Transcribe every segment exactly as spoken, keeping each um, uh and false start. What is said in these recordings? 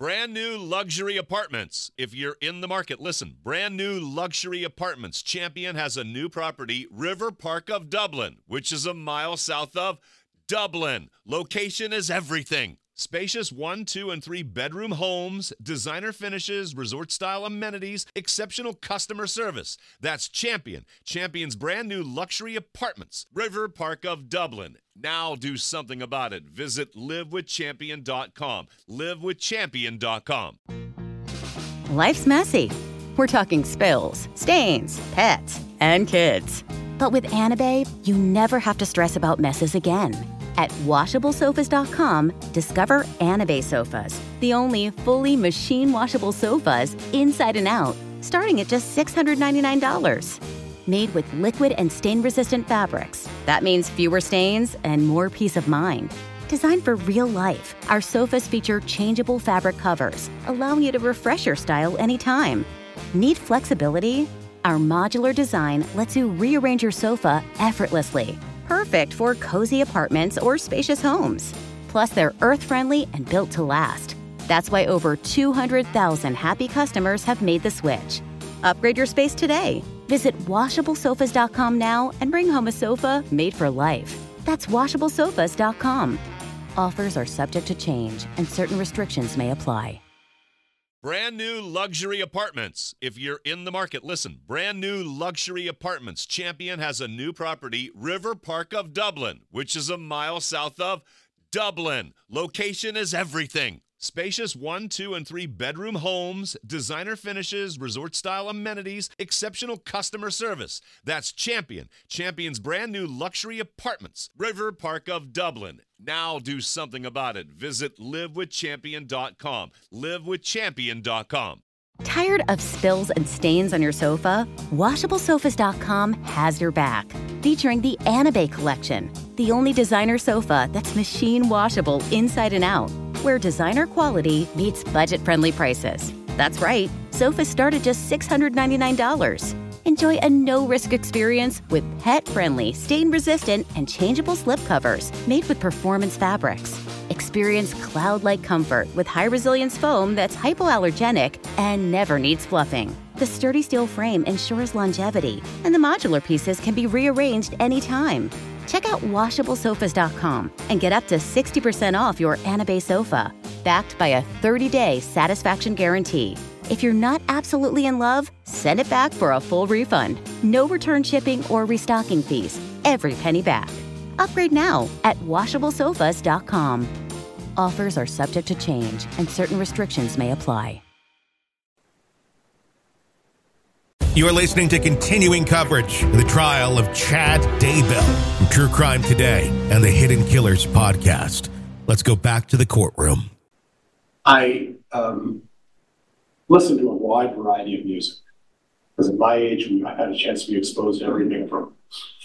Brand new luxury apartments. If you're in the market, listen. Brand new luxury apartments. Champion has a new property, River Park of Dublin, which is a mile south of Dublin. Location is everything. Spacious one, two, and three bedroom homes, designer finishes, resort-style amenities, exceptional customer service. That's Champion. Champion's brand new luxury apartments, River Park of Dublin. Now do something about it. Visit live with champion dot com. live with champion dot com. Life's messy. We're talking spills, stains, pets, and kids. But with Anabae, you never have to stress about messes again. At washable sofas dot com, discover Anabae sofas, the only fully machine-washable sofas inside and out, starting at just six hundred ninety-nine dollars. Made with liquid and stain-resistant fabrics. That means fewer stains and more peace of mind. Designed for real life, our sofas feature changeable fabric covers, allowing you to refresh your style anytime. Need flexibility? Our modular design lets you rearrange your sofa effortlessly. Perfect for cozy apartments or spacious homes. Plus, they're earth-friendly and built to last. That's why over two hundred thousand happy customers have made the switch. Upgrade your space today. Visit washable sofas dot com now and bring home a sofa made for life. That's washable sofas dot com. Offers are subject to change and certain restrictions may apply. Brand new luxury apartments. If you're in the market, listen. Brand new luxury apartments. Champion has a new property, River Park of Dublin, which is a mile south of Dublin. Location is everything. Spacious one, two, and three bedroom homes, designer finishes, resort-style amenities, exceptional customer service. That's Champion. Champion's brand new luxury apartments, River Park of Dublin. Now do something about it. Visit live with champion dot com. live with champion dot com. Tired of spills and stains on your sofa? washable sofas dot com has your back. Featuring the Anabae collection, the only designer sofa that's machine washable inside and out, where designer quality meets budget-friendly prices. That's right, sofas start at just six hundred ninety-nine dollars. Enjoy a no-risk experience with pet-friendly, stain-resistant, and changeable slip covers made with performance fabrics. Experience cloud-like comfort with high-resilience foam that's hypoallergenic and never needs fluffing. The sturdy steel frame ensures longevity, and the modular pieces can be rearranged anytime. Check out washable sofas dot com and get up to sixty percent off your Anabae sofa, backed by a thirty-day satisfaction guarantee. If you're not absolutely in love, send it back for a full refund. No return shipping or restocking fees. Every penny back. Upgrade now at washable sofas dot com. Offers are subject to change and certain restrictions may apply. You are listening to continuing coverage of the trial of Chad Daybell from True Crime Today and the Hidden Killers podcast. Let's go back to the courtroom. I um, listen to a wide variety of music because at my age, I had a chance to be exposed to everything from.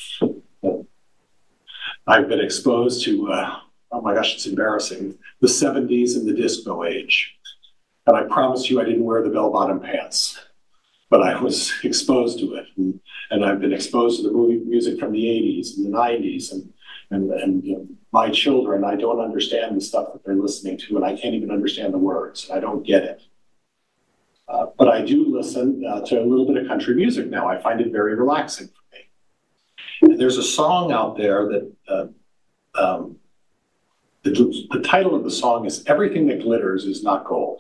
I've been exposed to, uh, oh my gosh, it's embarrassing, the seventies and the disco age. And I promise you I didn't wear the bell-bottom pants. But I was exposed to it, and, and I've been exposed to the movie music from the eighties and the nineties, and and, and you know, my children, I don't understand the stuff that they're listening to, and I can't even understand the words. I don't get it. Uh, but I do listen uh, to a little bit of country music now. I find it very relaxing for me. And there's a song out there that uh, um, the, the title of the song is "Everything That Glitters Is Not Gold."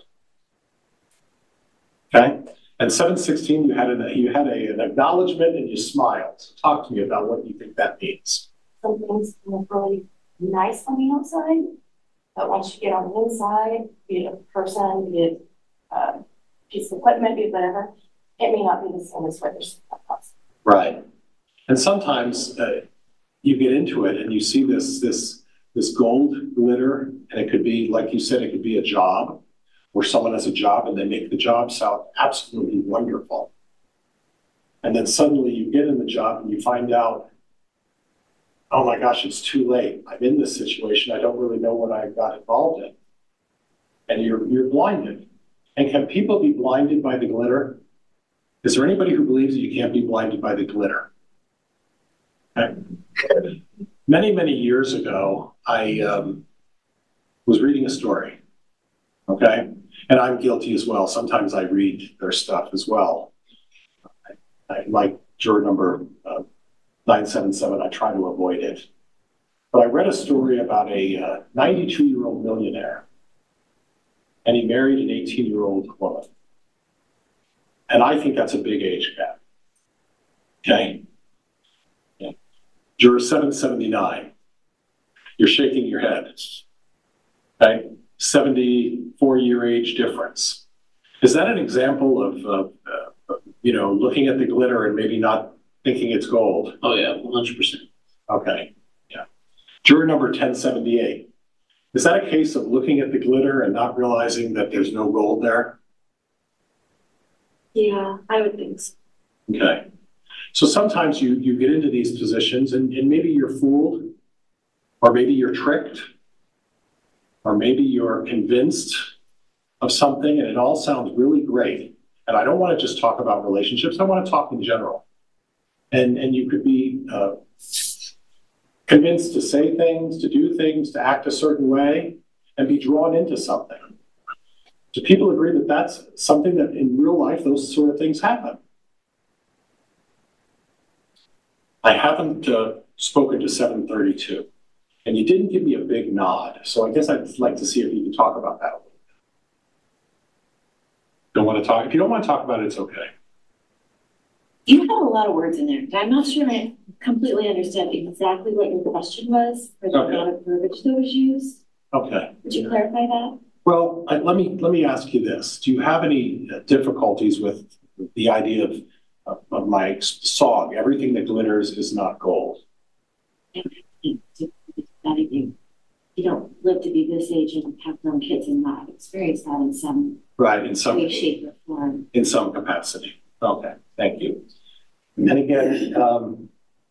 Okay. And seven sixteen, you had an you had a, an acknowledgement and you smiled. Talk to me about what you think that means. Some things look really nice on the outside, but once you get on the inside, be it a person, be it a piece of equipment, be it whatever, it may not be the same as what you're seeing. Right. And sometimes uh, you get into it and you see this this this gold glitter, and it could be, like you said, it could be a job. Where someone has a job and they make the job sound absolutely wonderful. And then suddenly you get in the job and you find out, oh my gosh, it's too late. I'm in this situation. I don't really know what I got involved in. And you're you're blinded. And can people be blinded by the glitter? Is there anybody who believes that you can't be blinded by the glitter? Okay. Many, many years ago, I um, was reading a story. Okay. And I'm guilty as well. Sometimes I read their stuff as well. I, I like juror number uh, nine seven seven, I try to avoid it. But I read a story about a ninety-two-year-old uh, millionaire, and he married an eighteen-year-old woman. And I think that's a big age gap. Okay? Yeah. Juror seven seventy-nine, you're shaking your head. Okay? seventy-four-year age difference. Is that an example of, uh, uh, you know, looking at the glitter and maybe not thinking it's gold? Oh, yeah, one hundred percent. Okay, yeah. Juror number ten seventy-eight. Is that a case of looking at the glitter and not realizing that there's no gold there? Yeah, I would think so. Okay. So sometimes you, you get into these positions and, and maybe you're fooled, or maybe you're tricked, or maybe you're convinced of something and it all sounds really great. And I don't want to just talk about relationships, I want to talk in general. And, and you could be uh, convinced to say things, to do things, to act a certain way, and be drawn into something. Do people agree that that's something that in real life, those sort of things happen? I haven't uh, spoken to seven thirty-two, and you didn't give me a big nod. So I guess I'd like to see if you can talk about that a little bit. Don't want to talk? If you don't want to talk about it, it's okay. You have a lot of words in there, and I'm not sure I completely understand exactly what your question was for the Okay. amount of verbiage that was used. Okay. Would you clarify that? Well, I, let me let me ask you this: do you have any difficulties with the idea of of, of my song? Everything that glitters is not gold. You you don't live to be this age and have grown kids and not experience that in some Right. In some way, shape, or form. in some capacity. Okay. Thank you. And again, um,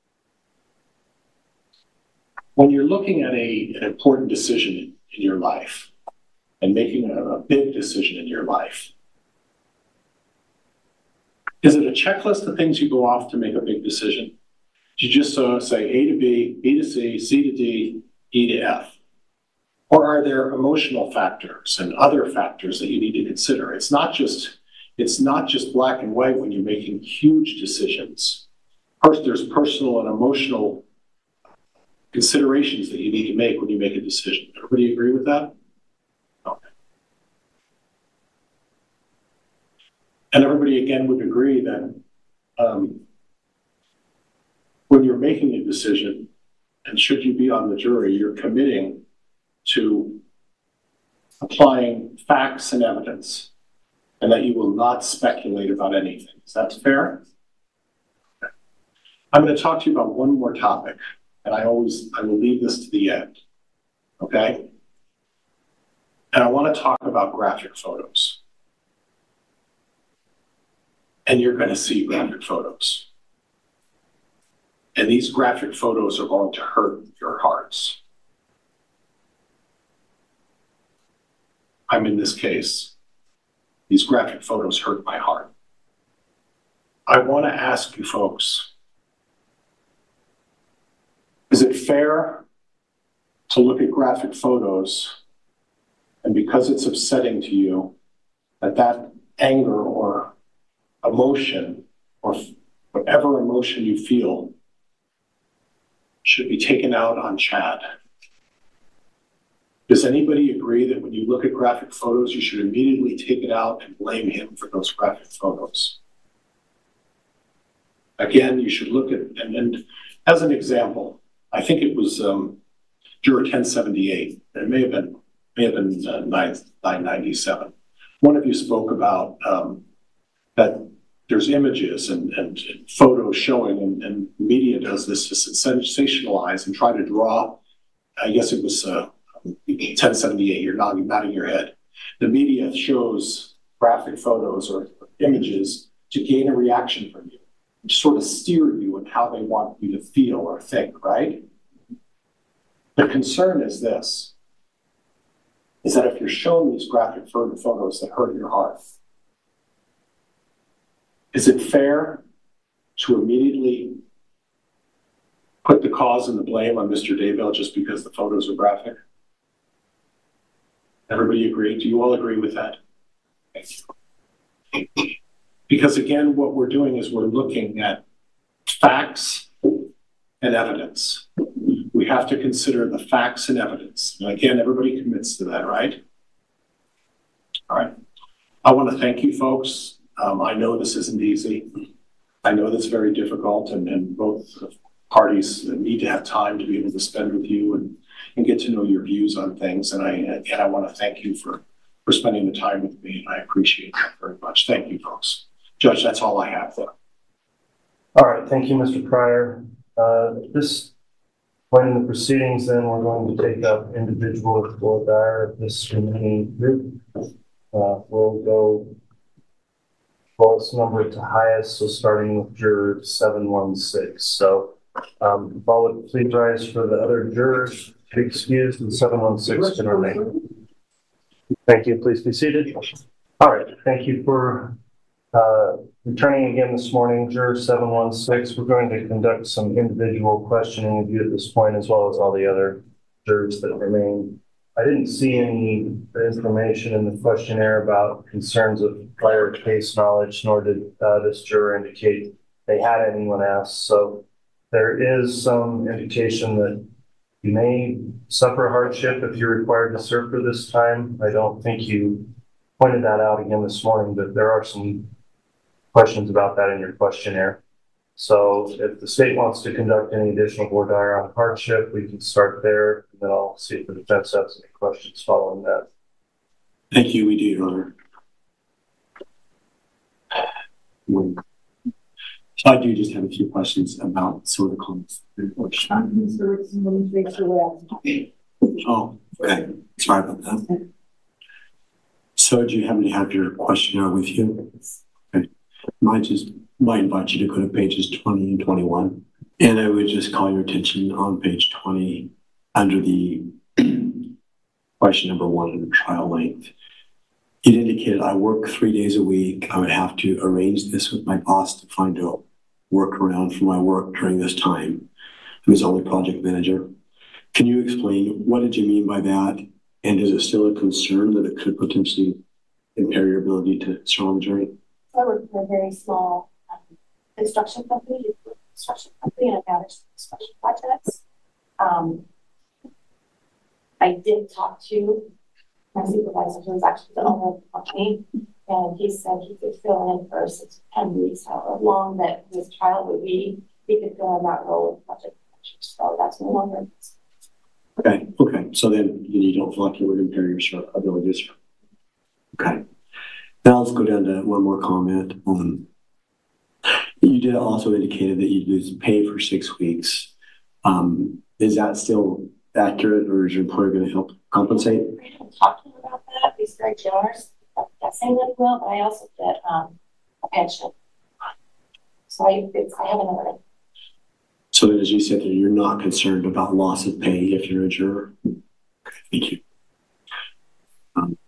when you're looking at a, an important decision in, in your life and making a, a big decision in your life, is it a checklist of things you go off to make a big decision? Do you just uh, say A to B, B to C, C to D, E to F? Or are there emotional factors and other factors that you need to consider? It's not just It's not just black and white when you're making huge decisions. First, there's personal and emotional considerations that you need to make when you make a decision. Everybody agree with that? Okay. And everybody again would agree that um, when you're making a decision, and should you be on the jury, you're committing to applying facts and evidence, and that you will not speculate about anything. Is that fair? Okay. I'm going to talk to you about one more topic, and I always, I will leave this to the end, okay? And I want to talk about graphic photos. And you're going to see graphic photos. And these graphic photos are going to hurt your hearts. I'm in this case. These graphic photos hurt my heart. I want to ask you folks, is it fair to look at graphic photos and because it's upsetting to you, that that anger or emotion or whatever emotion you feel should be taken out on Chad? Does anybody agree that when you look at graphic photos, you should immediately take it out and blame him for those graphic photos? Again, you should look at, and, and as an example, I think it was um, juror ten seventy-eight. It may have been, may have been uh, nine ninety-seven. One of you spoke about um, that there's images and, and, and photos showing, and, and media does this to sensationalize and try to draw, I guess it was uh, ten seventy-eight, you're nodding, nodding your head. The media shows graphic photos or images to gain a reaction from you, to sort of steer you in how they want you to feel or think, right? The concern is this, is that if you're shown these graphic photos that hurt your heart, is it fair to immediately put the cause and the blame on Mister Daybell just because the photos are graphic? Everybody agree? Do you all agree with that? Because again, what we're doing is we're looking at facts and evidence. We have to consider the facts and evidence. And again, everybody commits to that, right? All right. I want to thank you folks. Um, I know this isn't easy. I know that's very difficult, and, and both parties need to have time to be able to spend with you and, and get to know your views on things. And I, and I want to thank you for, for spending the time with me, and I appreciate that very much. Thank you, folks. Judge, that's all I have there. All right, thank you, Mister Pryor. Uh, at this point in the proceedings, then, we're going to take up individual voir dire of this remaining group. Uh, we'll go lowest number to highest, so starting with juror seven one six. So, um, if all would please rise for the other jurors to be excused, and seven one six can remain. Thank you. Please be seated. All right, thank you for Uh, returning again this morning, juror seven one six. We're going to conduct some individual questioning of you at this point, as well as all the other jurors that remain. I didn't see any information in the questionnaire about concerns of prior case knowledge, nor did uh, this juror indicate they had anyone asked. So there is some indication that you may suffer hardship if you're required to serve for this time. I don't think you pointed that out again this morning, but there are some questions about that in your questionnaire. So if the state wants to conduct any additional voir dire on hardship, we can start there, and then I'll see if the defense has any questions following that. Thank you, we do, Your Honor. So I do just have a few questions about sort of comments. Oh, okay. Sorry about that. So do you happen to have your questionnaire with you? Okay. Might just might invite you to go to pages twenty and twenty-one. And I would just call your attention on page twenty under the question number one under trial length. It indicated I work three days a week. I would have to arrange this with my boss to find a workaround for my work during this time. I'm his only project manager. Can you explain what did you mean by that? And is it still a concern that it could potentially impair your ability to serve on the jury? I work for a very small um, construction company, construction company, and I manage construction projects. Um, I did talk to my supervisor, who was actually the owner of the company, and he said he could fill in for six to ten weeks, however long that his trial would be. He could fill in that role of project manager. So that's no longer. Okay, okay. So then you don't feel like it would impair your ability to serve. Okay. Now let's go down to one more comment. Um, you did also indicated that you'd lose pay for six weeks. Um, is that still accurate, or is your employer going to help compensate? We haven't talked to him about that. He's very generous. I'm guessing that he will, but I also get um, a pension. So I, it's, I have another. So then, as you said, you're not concerned about loss of pay if you're a juror? Okay, thank you. Um,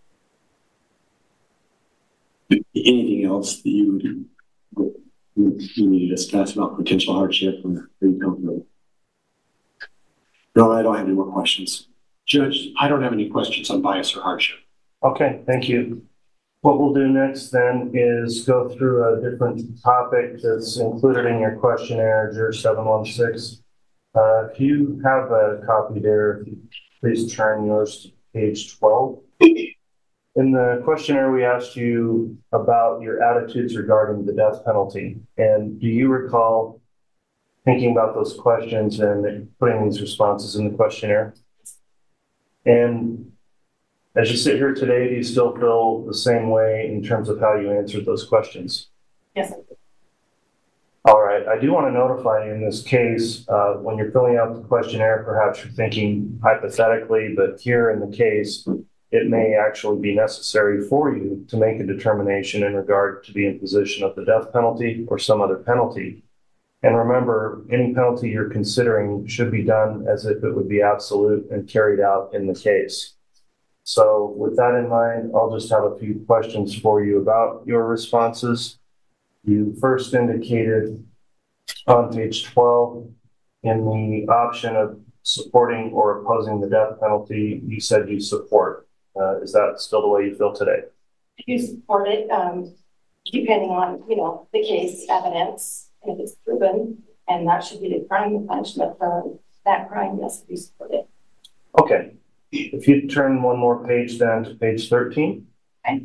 anything else that you, you need to discuss about potential hardship, or are you comfortable? No, I don't have any more questions. Judge, I don't have any questions on bias or hardship. Okay, thank you. What we'll do next then is go through a different topic that's included in your questionnaire, juror seven one six. Uh, if you have a copy there, if you please turn yours to page twelve. In the questionnaire, we asked you about your attitudes regarding the death penalty. And do you recall thinking about those questions and putting these responses in the questionnaire? And as you sit here today, do you still feel the same way in terms of how you answered those questions? Yes, I do. All right. I do want to notify you in this case, uh, when you're filling out the questionnaire, perhaps you're thinking hypothetically, but here in the case, it may actually be necessary for you to make a determination in regard to the imposition of the death penalty or some other penalty. And remember, any penalty you're considering should be done as if it would be absolute and carried out in the case. So with that in mind, I'll just have a few questions for you about your responses. You first indicated on page twelve in the option of supporting or opposing the death penalty, you said you support. Uh, is that still the way you feel today? if you support it, um, depending on, you know, the case evidence, and if it's proven, and that should be the crime and punishment for that crime, yes, if you support it. Okay. If you turn one more page down to page thirteen. Okay.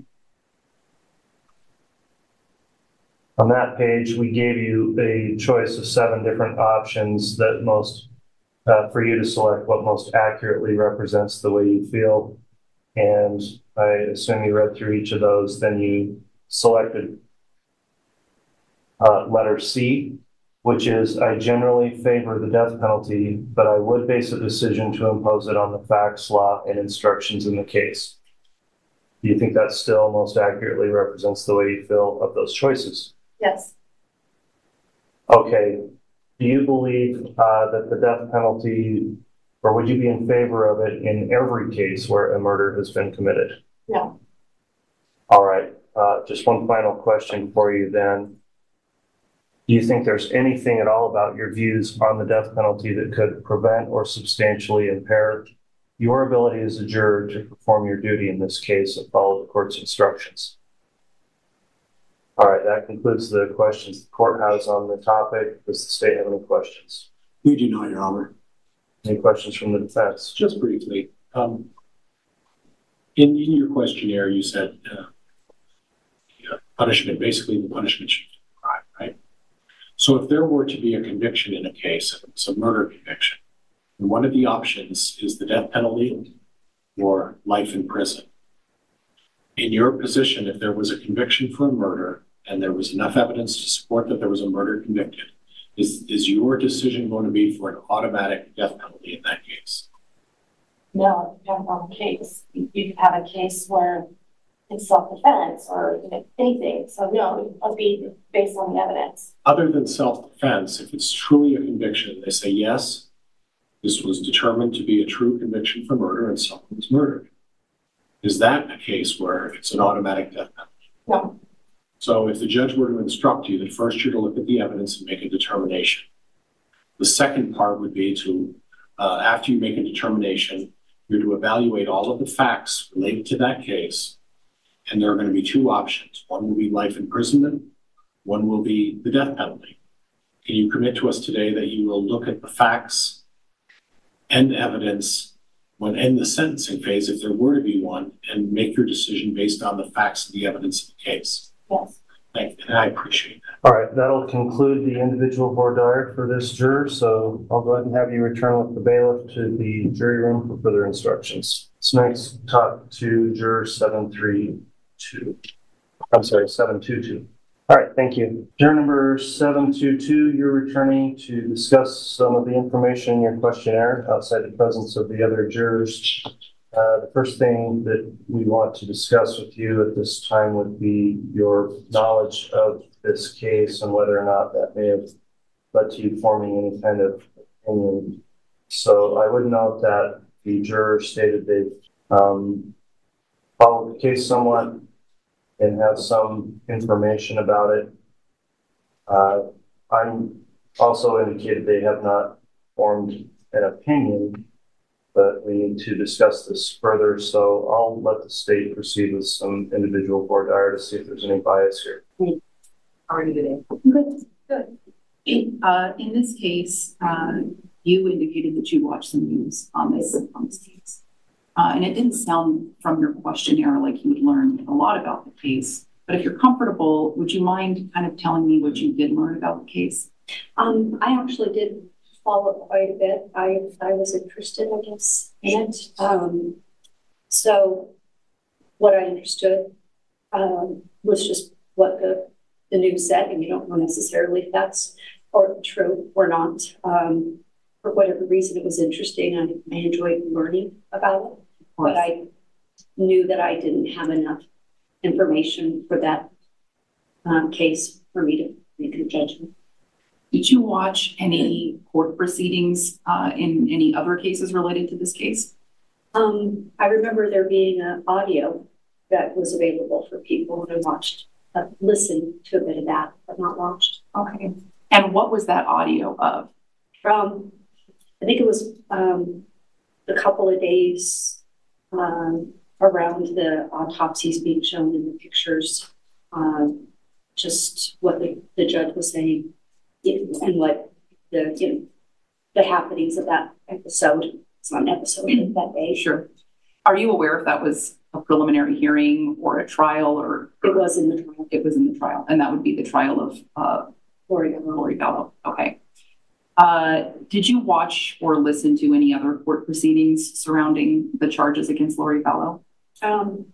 On that page, we gave you a choice of seven different options that most, uh, for you to select what most accurately represents the way you feel. And I assume you read through each of those, then you selected uh, letter C, which is, I generally favor the death penalty, but I would base a decision to impose it on the facts, law, and instructions in the case. Do you think that still most accurately represents the way you feel of those choices? Yes. Okay. Do you believe uh, that the death penalty, or would you be in favor of it in every case where a murder has been committed? No. All right. Uh, just one final question for you then. Do you think there's anything at all about your views on the death penalty that could prevent or substantially impair your ability as a juror to perform your duty in this case and follow the court's instructions? All right, that concludes the questions the court has on the topic. Does the state have any questions? We do not, Your Honor. Any questions from the defense? Just briefly, um, in, in your questionnaire, you said uh, yeah, punishment, basically the punishment should be a crime, right? So if there were to be a conviction in a case, if it's a murder conviction, and one of the options is the death penalty or life in prison. In your position, if there was a conviction for a murder and there was enough evidence to support that there was a murder convicted, is, is your decision going to be for an automatic death penalty in that case? No, it depends on the case. You, you could have a case where it's self-defense or you know, anything. So no, it must be based on the evidence. Other than self-defense, if it's truly a conviction, they say, yes, this was determined to be a true conviction for murder and someone was murdered. Is that a case where it's an automatic death penalty? No. So if the judge were to instruct you that first you're to look at the evidence and make a determination. The second part would be to, uh, after you make a determination, you're to evaluate all of the facts related to that case. And there are going to be two options. One will be life imprisonment. One will be the death penalty. Can you commit to us today that you will look at the facts and evidence when in the sentencing phase, if there were to be one, and make your decision based on the facts and the evidence of the case? Yes. Thank you, and I appreciate that. All right, that'll conclude the individual voir dire for this juror. So I'll go ahead and have you return with the bailiff to the jury room for further instructions. So next, talk to juror seven three two. I'm sorry, seven two two. All right, thank you. Juror number seven two two, you're returning to discuss some of the information in your questionnaire outside the presence of the other jurors. Uh, the first thing that we want to discuss with you at this time would be your knowledge of this case and whether or not that may have led to you forming any kind of opinion. So I would note that the juror stated they've um, followed the case somewhat and have some information about it. Uh, I'm also indicated they have not formed an opinion, but we need to discuss this further. So I'll let the state proceed with some individual voir dire to see if there's any bias here. How are you today? Good. Good. In, uh, in this case, uh, you indicated that you watched some news on this, on this case. Uh, and it didn't sound from your questionnaire like you would learn a lot about the case. But if you're comfortable, would you mind kind of telling me what you did learn about the case? Um, I actually did follow quite a bit. I, I was interested, I guess, in it. Um, so what I understood um, was just what the, the news said, and you don't know necessarily if that's or true or not. Um, for whatever reason, it was interesting. I, I enjoyed learning about it, but I knew that I didn't have enough information for that um, case for me to make a judgment. Did you watch any court proceedings uh, in any other cases related to this case? Um, I remember there being an audio that was available for people who watched, uh, listened to a bit of that, but not watched. Okay. And what was that audio of? From, I think it was um, a couple of days um, around the autopsies being shown in the pictures, um, just what the, the judge was saying and what the, you know, the happenings of that episode. It's not an episode of that day. Sure. Are you aware if that was a preliminary hearing or a trial, or, or it was in the trial? It was in the trial, and that would be the trial of uh, Lori Vallow. Lori Vallow. Okay. Uh, did you watch or listen to any other court proceedings surrounding the charges against Lori Vallow? Um,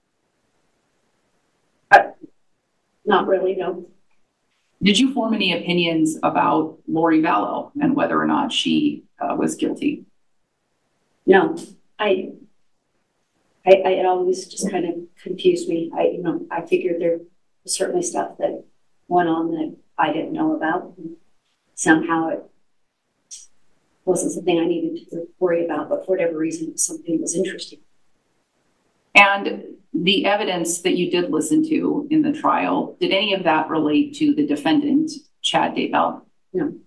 I, not really, no. Did you form any opinions about Lori Vallow and whether or not she uh, was guilty? No, I, I, I, it always just kind of confused me. I, you know, I figured there was certainly stuff that went on that I didn't know about. And somehow it wasn't something I needed to worry about, but for whatever reason, it was something that was interesting. And the evidence that you did listen to in the trial, did any of that relate to the defendant, Chad Daybell? No.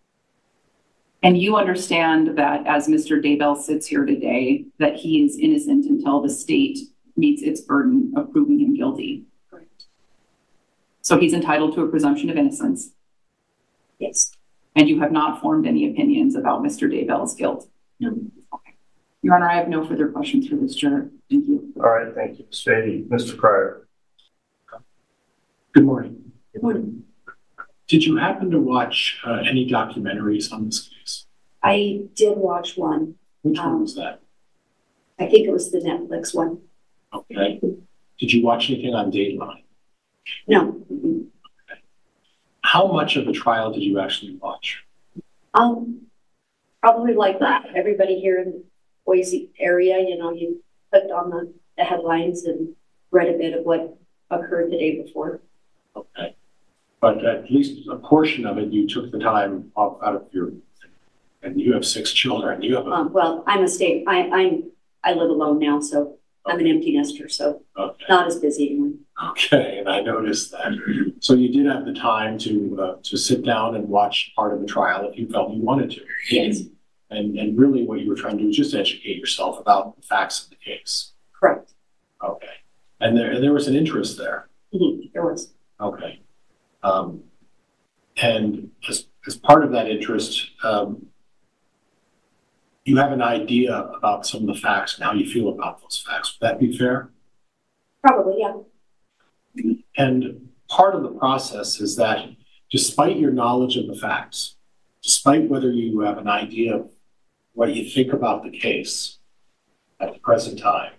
And you understand that as Mister Daybell sits here today, that he is innocent until the state meets its burden of proving him guilty. Correct. So he's entitled to a presumption of innocence. Yes. And you have not formed any opinions about Mister Daybell's guilt? No. Okay. Your Honor, I have no further questions for this juror. Thank you. All right, thank you, Miz Fahey. Mister Pryor. Good morning. Good morning. Did you happen to watch uh, any documentaries on this case? I did watch one. Which um, one was that? I think it was the Netflix one. Okay. Did you watch anything on Dateline? No. Okay. How much of the trial did you actually watch? Um, probably like that. Everybody here in the Boise area, you know, you clicked on the, the headlines and read a bit of what occurred the day before. Okay. But at least a portion of it, you took the time off out of your, and you have six children. You have a, Um, well, I'm a state, I, I'm, I live alone now, so I'm an empty nester, so okay. not as busy anymore. Okay, and I noticed that. So you did have the time to uh, to sit down and watch part of the trial if you felt you wanted to. Yes. And and really what you were trying to do is just educate yourself about the facts of the case. Correct. Okay. And there there was an interest there. Mm-hmm. There was. Okay. Um, and as as part of that interest, um, you have an idea about some of the facts and how you feel about those facts. Would that be fair? Probably, yeah. And part of the process is that despite your knowledge of the facts, despite whether you have an idea of what you think about the case at the present time,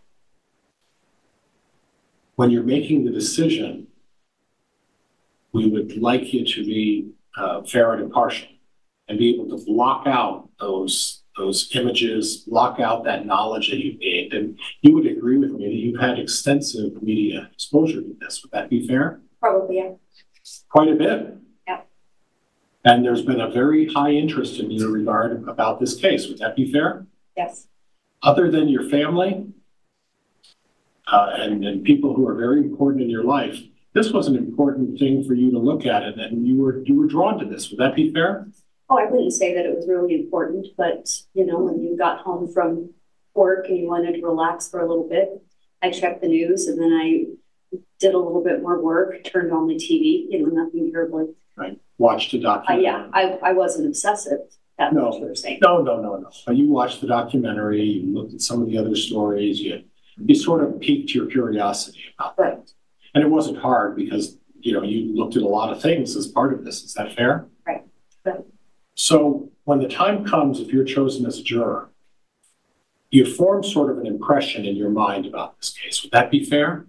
when you're making the decision, we would like you to be uh, fair and impartial and be able to block out those those images, block out that knowledge that you've gained. And you would agree with me that you've had extensive media exposure to this. Would that be fair? Probably, yeah. Quite a bit. Yeah. And there's been a very high interest in your regard about this case. Would that be fair? Yes. Other than your family uh, and, and people who are very important in your life, this was an important thing for you to look at, and, and you were you were drawn to this. Would that be fair? Oh, I wouldn't say that it was really important, but, you know, when you got home from work and you wanted to relax for a little bit, I checked the news and then I did a little bit more work, turned on the T V, you know, nothing terrible. Right. Watched a documentary. Uh, yeah, I, I wasn't obsessive. That's no, what you were saying. No, no, no, no. But you watched the documentary, you looked at some of the other stories, you, you sort of piqued your curiosity about right. that. And it wasn't hard because, you know, you looked at a lot of things as part of this. Is that fair? Right. Right. So when the time comes, if you're chosen as a juror, you form sort of an impression in your mind about this case. Would that be fair?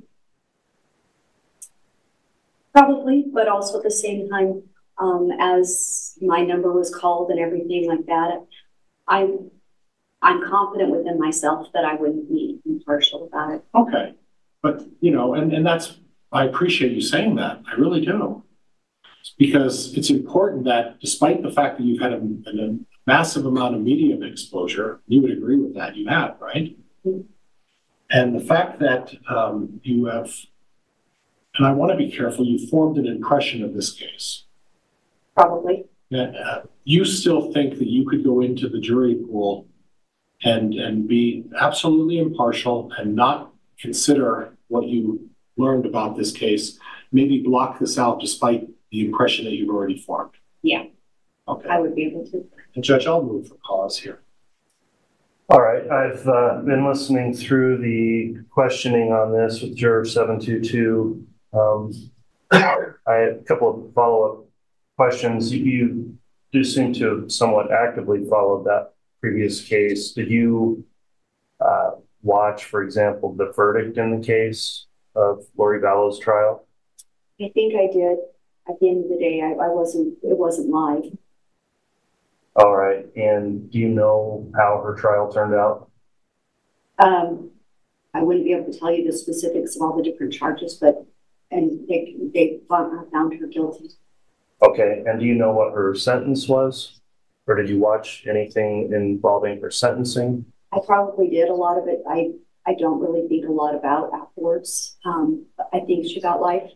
Probably, but also at the same time, um, as my number was called and everything like that, I'm, I'm confident within myself that I wouldn't be impartial about it. Okay. But, you know, and, and that's, I appreciate you saying that. I really do. Because it's important that despite the fact that you've had a, a massive amount of media exposure, you would agree with that, you have, right? Mm-hmm. And the fact that um, you have, and I want to be careful, you formed an impression of this case. Probably. Uh, you still think that you could go into the jury pool and, and be absolutely impartial and not consider what you learned about this case, maybe block this out despite the impression that you've already formed. Yeah, Okay. I would be able to. And Judge, I'll move for cause here. All right, I've uh, been listening through the questioning on this with juror seven two two. Um, I had a couple of follow-up questions. You, you do seem to have somewhat actively followed that previous case. Did you uh, watch, for example, the verdict in the case of Lori Vallow's trial? I think I did. At the end of the day, I, I wasn't, it wasn't live. All right, and do you know how her trial turned out? Um, I wouldn't be able to tell you the specifics of all the different charges, but, and they, they found, found her guilty. Okay, and do you know what her sentence was? Or did you watch anything involving her sentencing? I probably did a lot of it. I, I don't really think a lot about afterwards. Um, I think she got life.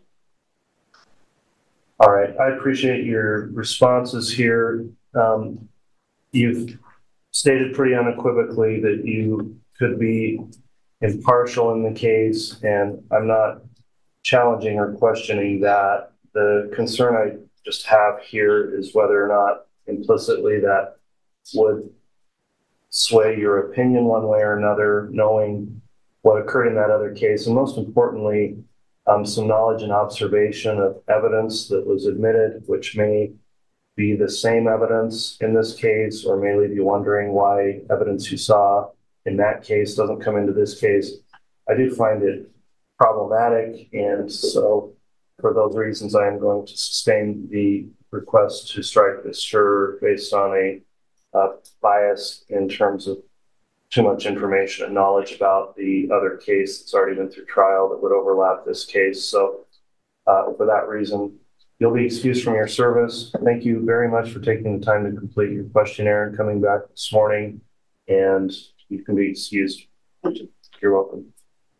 All right, I appreciate your responses here. Um, you've stated pretty unequivocally that you could be impartial in the case, and I'm not challenging or questioning that. The concern I just have here is whether or not implicitly that would sway your opinion one way or another, knowing what occurred in that other case, and most importantly, um, some knowledge and observation of evidence that was admitted, which may be the same evidence in this case, or may leave you wondering why evidence you saw in that case doesn't come into this case. I do find it problematic, and so for those reasons, I am going to sustain the request to strike this juror based on a uh, bias in terms of too much information and knowledge about the other case that's already been through trial that would overlap this case. So uh, for that reason, you'll be excused from your service. Thank you very much for taking the time to complete your questionnaire and coming back this morning, and you can be excused. You're welcome.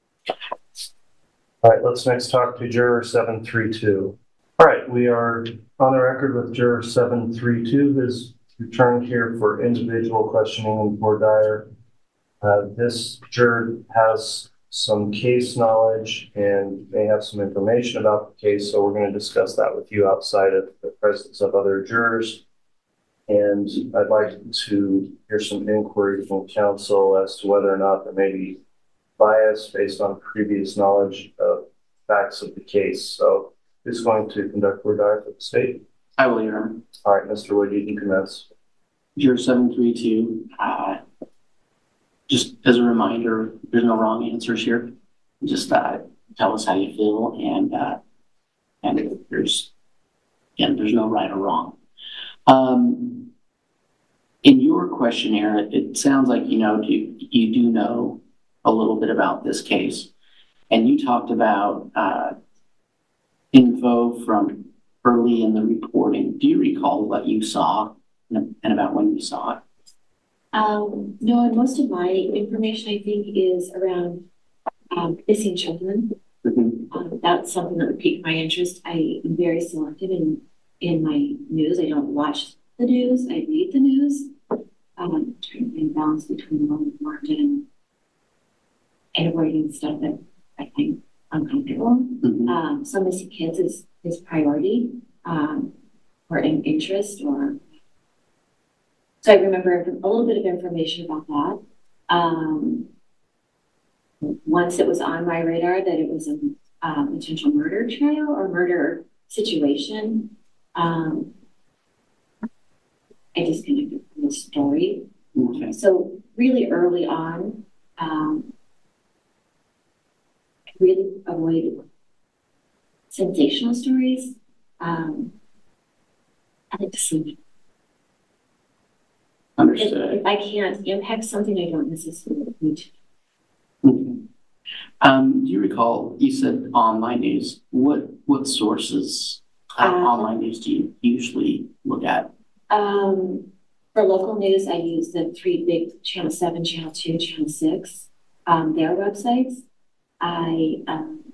All right, let's next talk to juror seven three two. All right, we are on the record with juror seven three two, who's returned here for individual questioning in voir dire. Uh, this juror has some case knowledge and may have some information about the case, so we're going to discuss that with you outside of the presence of other jurors. And I'd like to hear some inquiry from counsel as to whether or not there may be bias based on previous knowledge of facts of the case. So who's going to conduct voir dire for the state? I will, Your Honor. All right, Mister Wood, you can commence. Juror seven three two, uh, just as a reminder, there's no wrong answers here. Just uh, tell us how you feel, and uh, and there's again, there's no right or wrong. Um, in your questionnaire, it sounds like you know you, you do know a little bit about this case, and you talked about uh, info from early in the reporting. Do you recall what you saw and, and about when you saw it? Um, no, and most of my information, I think, is around um, missing children. Mm-hmm. Um, that's something that would pique my interest. I am very selective in, in my news. I don't watch the news. I read the news. Um, trying to find balance between the moment margin and avoiding stuff that I think uncomfortable. Mm-hmm. Um, so missing kids is, is priority um, or an interest or So I remember a little bit of information about that. Um, once it was on my radar that it was a uh, potential murder trial or murder situation, um, I disconnected from the story. Okay. So really early on, um, I really avoided sensational stories. Um, I like to sleep. Understood. If, if I can't impact something, I don't necessarily need to. Okay. Um, do you recall, you said online news, what what sources of Uh, online news do you usually look at? Um, for local news, I use the three big Channel seven, Channel two, Channel six, um, their websites. I um,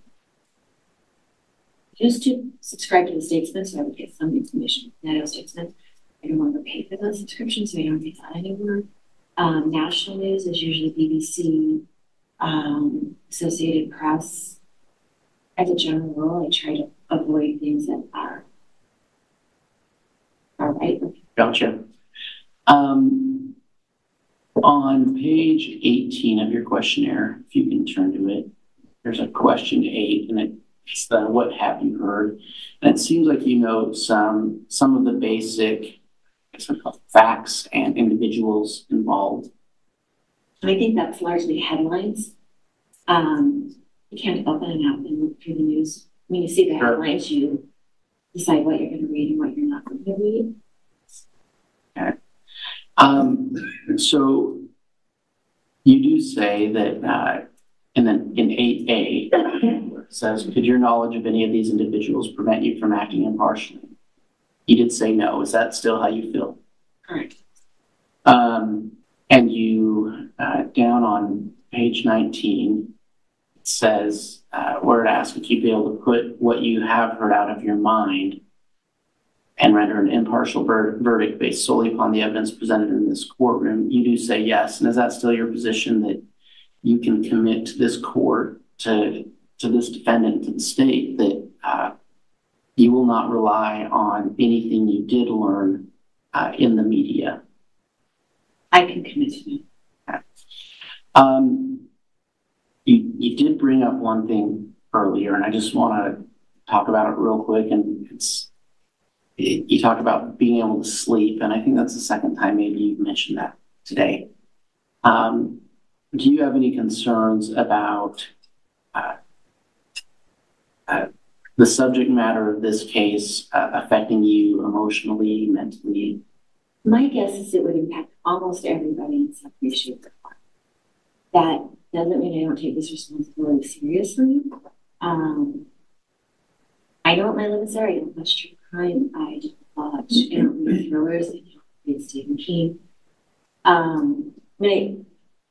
used to subscribe to the Statesman, so I would get some information from that Statesman. I don't want to pay for those subscriptions, so I don't get that anymore. Um, national news is usually B B C, um, Associated Press. As a general rule, I try to avoid things that are, are right. Gotcha. Um, on page eighteen of your questionnaire, if you can turn to it, there's a question eight, and it's the what have you heard? And it seems like you know some some of the basic facts and individuals involved. I think that's largely headlines. Um, you can't open it up and look through the news. When you see the Sure. headlines, you decide what you're going to read and what you're not going to read. Okay. Um, so you do say that uh, in, the, in eight A, it says, could your knowledge of any of these individuals prevent you from acting impartially? You did say no. Is that still how you feel? Correct. Um, and you, uh, down on page nineteen, it says, uh, where it asks if you'd be able to put what you have heard out of your mind and render an impartial ver- verdict based solely upon the evidence presented in this courtroom. You do say yes. And is that still your position that you can commit to this court, to, to this defendant, to the state, that uh, you will not rely on anything you did learn uh, in the media? I can commit to that. Um, you, you did bring up one thing earlier, and I just want to talk about it real quick. And it's, it, you talked about being able to sleep, and I think that's the second time maybe you've mentioned that today. Um, do you have any concerns about uh, uh, the subject matter of this case uh, affecting you emotionally, mentally? My guess is it would impact almost everybody in some way, shape, or form. That doesn't mean I don't take this responsibility seriously. Um, I don't my limits are. I don't watch true crime. I don't watch, I don't read thrillers. I don't read Stephen King. Um, I mean,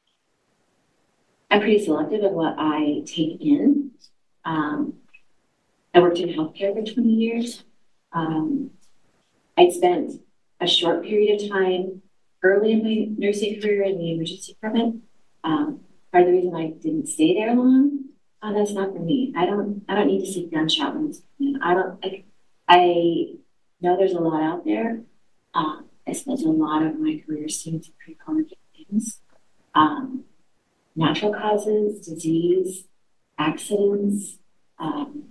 I, I'm pretty selective of what I take in. Um, I worked in healthcare for twenty years. Um, I'd spent a short period of time early in my nursing career in the emergency department. Um, part of the reason I didn't stay there long, oh, that's not for me. I don't, I don't need to see gunshot wounds. I don't, I, I know there's a lot out there. Um, I spent a lot of my career seeing some pretty complicated things. Um, natural causes, disease, accidents. Um,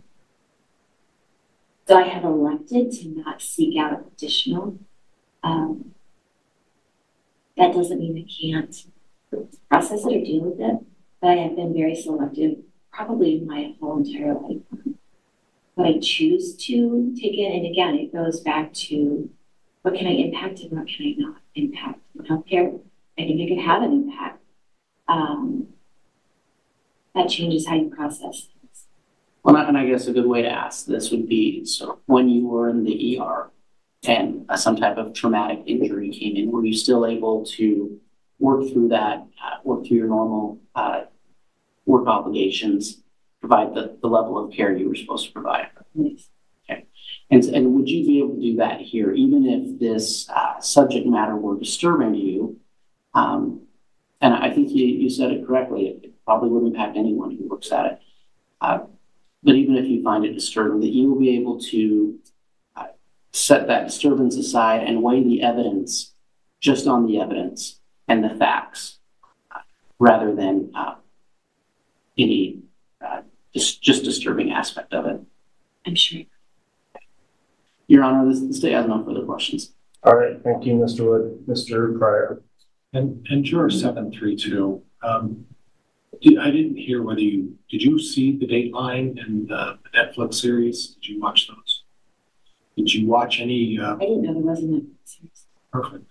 so I have elected to not seek out additional. Um, that doesn't mean I can't process it or deal with it, but I have been very selective probably my whole entire life. What I choose to take in, and again, it goes back to what can I impact and what can I not impact. In healthcare, I think I could have an impact. Um, that changes how you process things. Well, and I guess a good way to ask this would be, so when you were in the E R and uh, some type of traumatic injury came in, were you still able to work through that, uh, work through your normal uh, work obligations, provide the, the level of care you were supposed to provide? Yes. Okay. And, and would you be able to do that here, even if this uh, subject matter were disturbing to you? Um, and I think you, you said it correctly, it, it probably would impact anyone who looks at it. Uh, but even if you find it disturbing, that you will be able to uh, set that disturbance aside and weigh the evidence just on the evidence and the facts, uh, rather than uh, any uh, just, just disturbing aspect of it. I'm sure. Your Honor, this, this day has no further questions. All right, thank you, Mister Wood. Mister Pryor. And, and juror seven three two, um, did, I didn't hear whether you, did you see the Dateline and uh, the Netflix series? Did you watch those? Did you watch any? Uh, I didn't know there wasn't a series. perfect.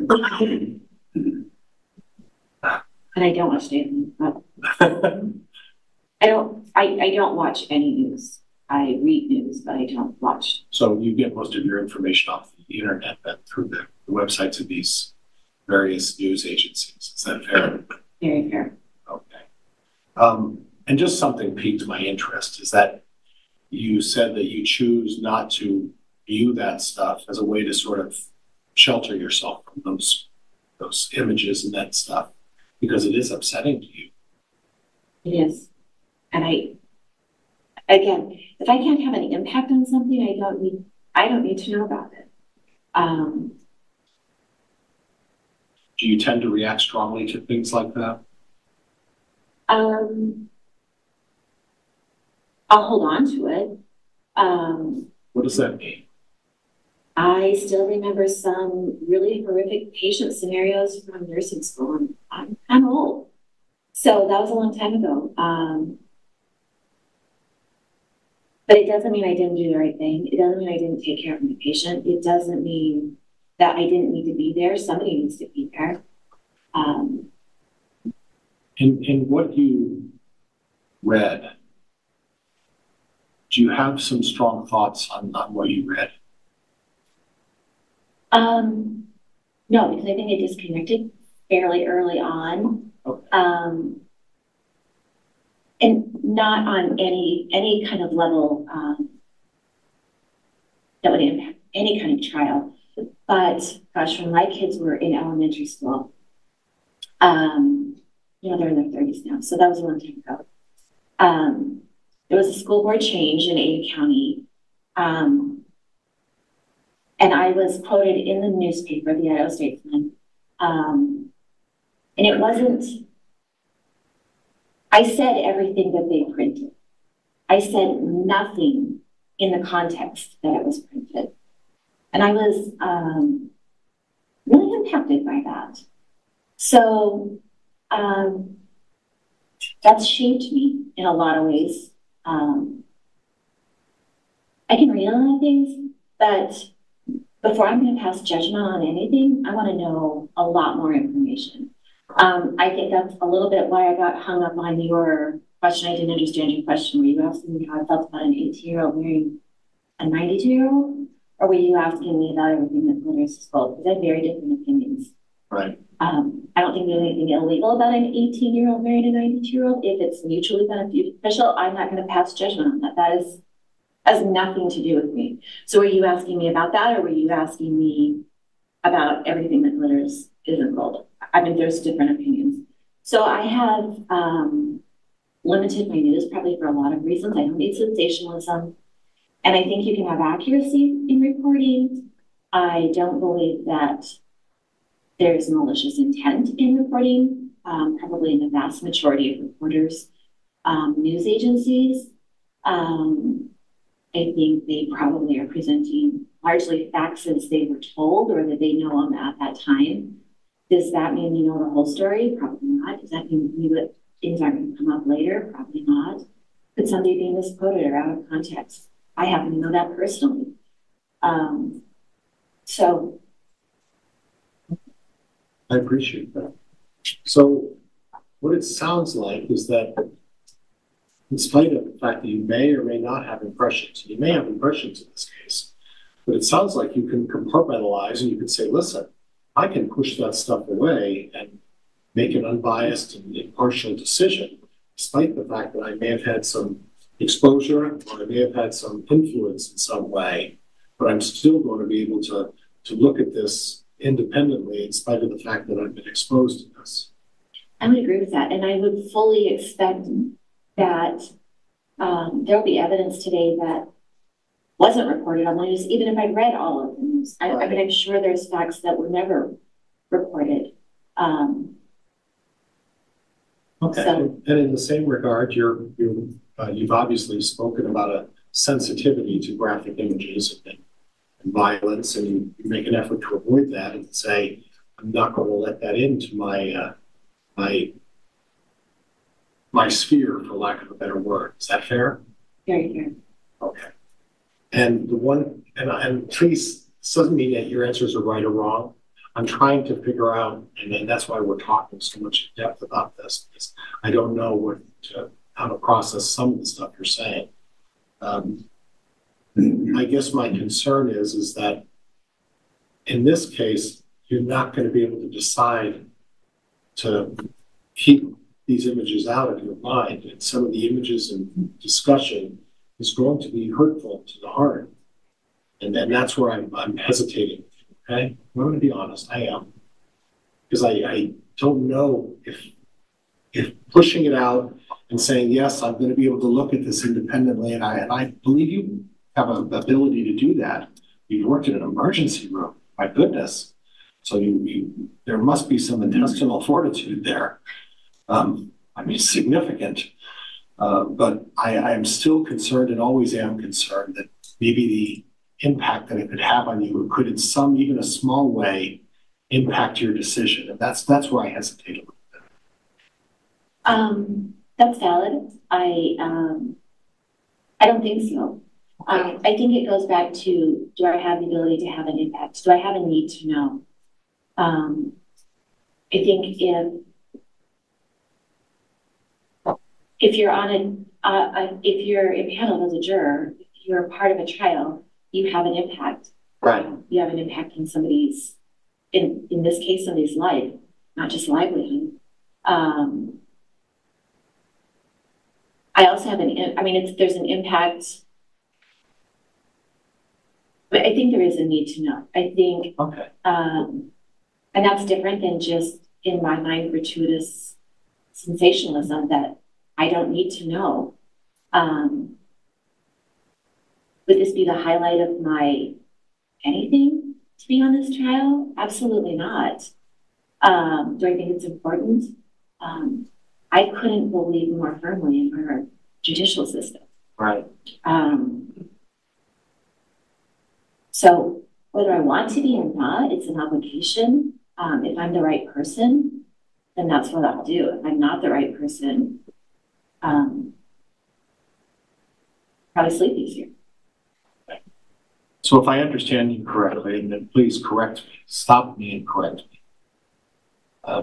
But I don't watch Dateline. I don't, I, I don't watch any news. I read news, but I don't watch. So you get most of your information off the internet, but through the, the websites of these various news agencies. Is that fair? Very fair. Okay. Um, and just something piqued my interest is that you said that you choose not to view that stuff as a way to sort of shelter yourself from those those images and that stuff because it is upsetting to you. It is. And I, again, if I can't have an impact on something, I don't need, I don't need to know about it. Um, Do you tend to react strongly to things like that? um, I'll hold on to it. Um, What does that mean? I still remember some really horrific patient scenarios from nursing school. And I'm, I'm old. So that was a long time ago. Um, but it doesn't mean I didn't do the right thing. It doesn't mean I didn't take care of my patient. It doesn't mean that I didn't need to be there. Somebody needs to be there. Um, In, in what you read, do you have some strong thoughts on, on what you read? um, no, because I think I disconnected fairly early on. Okay. Um, and not on any, any kind of level, um, that would impact any kind of trial. But gosh, when my kids were in elementary school, um, you know, they're in their thirties now, so that was a long time ago. Um, there was a school board change in Ada County. Um, and I was quoted in the newspaper, the Idaho Statesman. Um, and it wasn't, I said everything that they printed. I said nothing in the context that it was printed. And I was um, really impacted by that. So um, that's shaped me in a lot of ways. Um, I can read a lot of things, but before I'm going to pass judgment on anything, I want to know a lot more information. Um, I think that's a little bit why I got hung up on your question. I didn't understand your question. Were you asking me how I felt about an eighteen-year-old marrying a ninety-two-year-old? Or were you asking me about everything that glitters is gold? Because I have very different opinions. Right. Um, I don't think there's anything illegal about an eighteen-year-old marrying a ninety-two-year-old. If it's mutually beneficial, I'm not going to pass judgment on that. That is has nothing to do with me. So were you asking me about that, or were you asking me about everything that glitters isn't gold? I mean, there's different opinions. So I have um, limited my news probably for a lot of reasons. I don't need sensationalism. And I think you can have accuracy in reporting. I don't believe that there's malicious intent in reporting, um, probably in the vast majority of reporters. Um, news agencies, um, I think they probably are presenting largely facts as they were told or that they know them at that time. Does that mean you know the whole story? Probably not. Does that mean you would, things aren't going to come up later? Probably not. Could somebody be misquoted or out of context? I happen to know that personally. Um, so. I appreciate that. So what it sounds like is that in spite of the fact that you may or may not have impressions, you may have impressions in this case, but it sounds like you can compartmentalize and you can say, listen, I can push that stuff away and make an unbiased and impartial decision, despite the fact that I may have had some exposure or I may have had some influence in some way, but I'm still going to be able to, to look at this independently in spite of the fact that I've been exposed to this. I would agree with that. And I would fully expect that um, there'll be evidence today that wasn't reported on the news, even if I read all of the news. I, I mean, I'm sure there's facts that were never reported. Um, okay. So, and in the same regard, you're, you're, uh, you've obviously spoken about a sensitivity to graphic images and, and violence, and you, you make an effort to avoid that and say, I'm not going to let that into my uh, my my sphere, for lack of a better word. Is that fair? very fair. Okay. And the one, and, and please, this doesn't mean that your answers are right or wrong. I'm trying to figure out, and then that's why we're talking so much in depth about this, because I don't know what to, how to process some of the stuff you're saying. Um, I guess my concern is, is that in this case, you're not going to be able to decide to keep these images out of your mind. And some of the images and discussion is going to be hurtful to the heart. And then that's where I'm, I'm hesitating. Okay, I'm going to be honest, I am. Because I, I don't know if if pushing it out and saying, yes, I'm going to be able to look at this independently, and I and I believe you have an ability to do that. You've worked in an emergency room, my goodness. So you, you there must be some intestinal fortitude there. Um, I mean, significant. Uh, but I, I am still concerned, and always am concerned, that maybe the impact that it could have on you could, in some, even a small way, impact your decision. And that's that's where I hesitate a little bit. Um, that's valid. I um, I don't think so. Um, I think it goes back to, do I have the ability to have an impact? Do I have a need to know? Um, I think if if you're on a, uh, if you're impaneled as a juror, if you're part of a trial, you have an impact. Right. You have an impact on somebody's, in, in this case, somebody's life, not just livelihood. Um, I also have an, I mean, it's, there's an impact, but I think there is a need to know. I think, okay. um, and that's different than just, in my mind, gratuitous sensationalism that I don't need to know. Um, would this be the highlight of my anything to be on this trial? Absolutely not. Um, do I think it's important? Um, I couldn't believe more firmly in our judicial system. Right. Um, so whether I want to be or not, it's an obligation. Um, if I'm the right person, then that's what I'll do. If I'm not the right person, um, probably sleep easier. So if I understand you correctly, and then please correct me, stop me and correct me. Uh,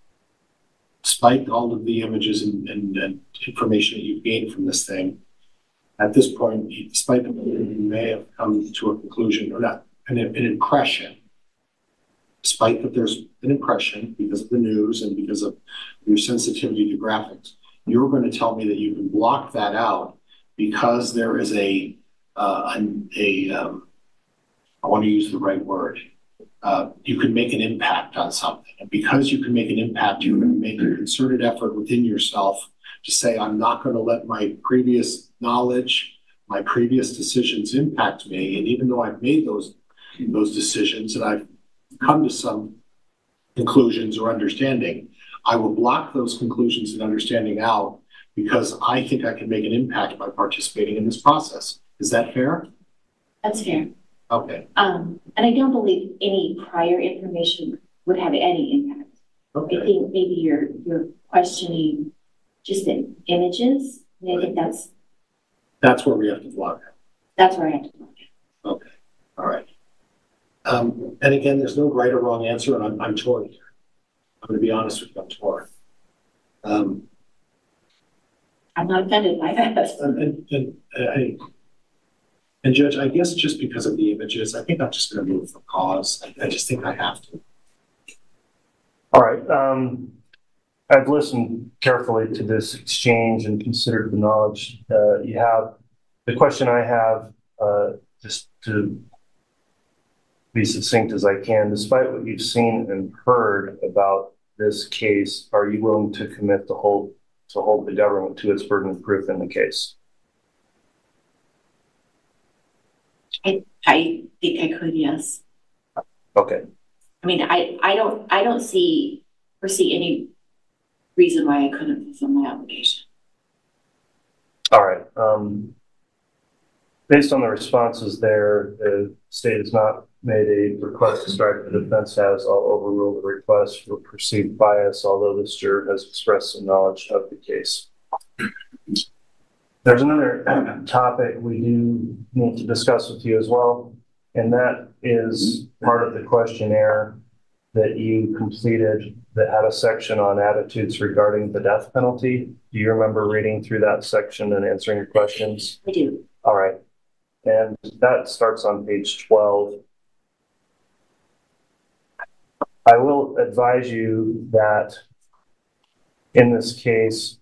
despite all of the images and, and, and information that you've gained from this thing, at this point, despite the you may have come to a conclusion, or not, an, an impression, despite that there's an impression because of the news and because of your sensitivity to graphics, you're going to tell me that you can block that out because there is a, uh, a, a um, I want to use the right word. Uh, you can make an impact on something. And because you can make an impact, you're going to make a concerted effort within yourself to say, I'm not going to let my previous knowledge, my previous decisions impact me. And even though I've made those, those decisions and I've come to some conclusions or understanding, I will block those conclusions and understanding out because I think I can make an impact by participating in this process. Is that fair? That's fair. Okay. Um, and I don't believe any prior information would have any impact. Okay. I think maybe you're you're questioning just the images. And I think that's that's where we have to block it. That's where I have to block it. Okay. All right. Um, and again, there's no right or wrong answer, and I'm I'm torn here. I'm going to be honest with you, I'm torn. Um, I'm not offended by that. And, and, and I. And Judge, I guess just because of the images, I think I'm just going to move for cause. I, I just think I have to. All right. Um, I've listened carefully to this exchange and considered the knowledge uh, you have. The question I have, uh, just to be succinct as I can, despite what you've seen and heard about this case, are you willing to commit to hold to hold the government to its burden of proof in the case? I, I think I could, yes. Okay. I mean, I, I don't I don't see foresee any reason why I couldn't fulfill my obligation. All right. Um, based on the responses there, the state has not made a request to strike. The defense has. I'll overrule the request for perceived bias, although this juror has expressed some knowledge of the case. There's another topic we do need to discuss with you as well, and that is part of the questionnaire that you completed that had a section on attitudes regarding the death penalty. Do you remember reading through that section and answering your questions? I do. All right. And that starts on page twelve. I will advise you that in this case,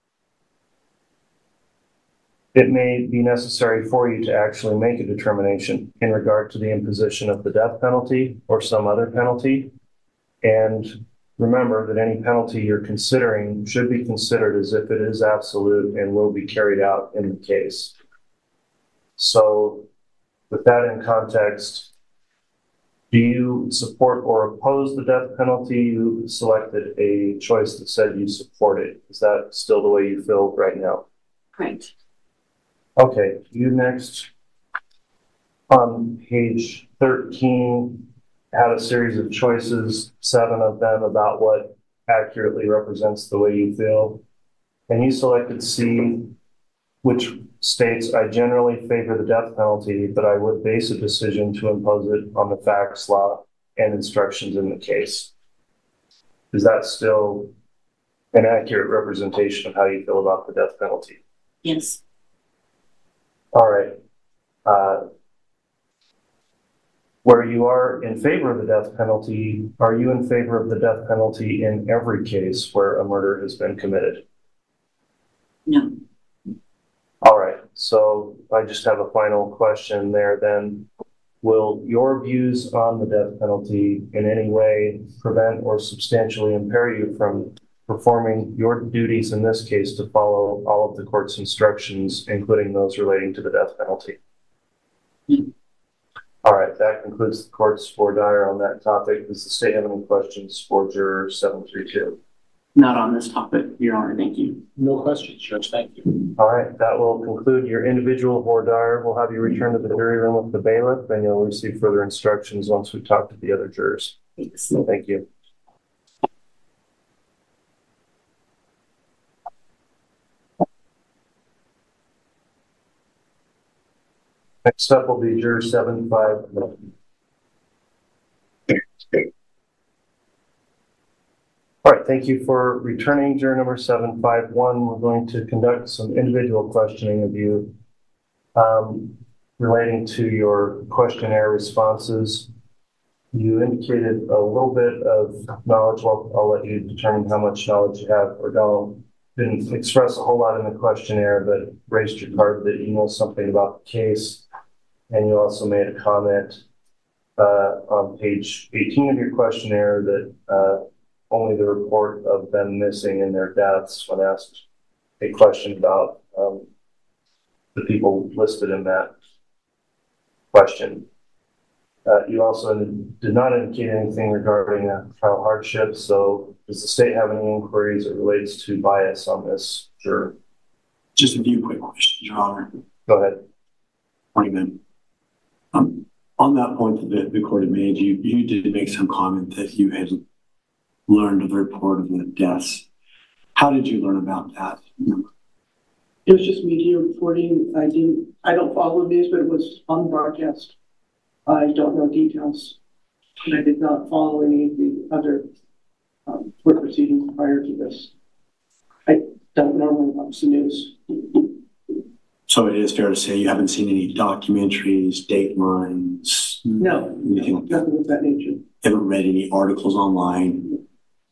it may be necessary for you to actually make a determination in regard to the imposition of the death penalty or some other penalty. And remember that any penalty you're considering should be considered as if it is absolute and will be carried out in the case. So with that in context, do you support or oppose the death penalty? You selected a choice that said you support it. Is that still the way you feel right now? Correct. Okay, you next on page thirteen had a series of choices, seven of them about what accurately represents the way you feel. And you selected C, which states, I generally favor the death penalty, but I would base a decision to impose it on the facts, law, and instructions in the case. Is that still an accurate representation of how you feel about the death penalty? Yes. All right. Uh, where you are in favor of the death penalty, are you in favor of the death penalty in every case where a murder has been committed? No. All right. So I just have a final question there then. Will your views on the death penalty in any way prevent or substantially impair you from performing your duties in this case to follow all of the court's instructions, including those relating to the death penalty? Mm. All right, that concludes the court's voir dire on that topic. Does the state have any questions for juror seven three two? Not on this topic, Your Honor. Thank you. No questions, Judge. Thank you. All right, that will conclude your individual voir dire. We'll have you return to the jury room with the bailiff, and you'll receive further instructions once we talk to the other jurors. Thanks. Thank you. Next up will be juror seven five. All right, thank you for returning, juror number seven five one. We're going to conduct some individual questioning of you um, relating to your questionnaire responses. You indicated a little bit of knowledge. Well, I'll let you determine how much knowledge you have or don't. Didn't express a whole lot in the questionnaire, but raised your card that you know something about the case. And you also made a comment uh, on page eighteen of your questionnaire that uh, only the report of them missing and their deaths, when asked a question about um, the people listed in that question. Uh, you also did not indicate anything regarding uh, trial hardship. So does the state have any inquiries that relates to bias on this juror? Just a few quick questions, Your Honor. Go ahead. Morning, then. Um, on that point that the, the court had made, you, you did make some comment that you had learned of the report of the deaths. How did you learn about that? It was just media reporting. I didn't, I don't follow the news, but it was on broadcast. I don't know details. And I did not follow any of the other um, court proceedings prior to this. I don't normally watch the news. So it is fair to say you haven't seen any documentaries, datelines? No, anything like that? Nothing of that nature. You haven't read any articles online?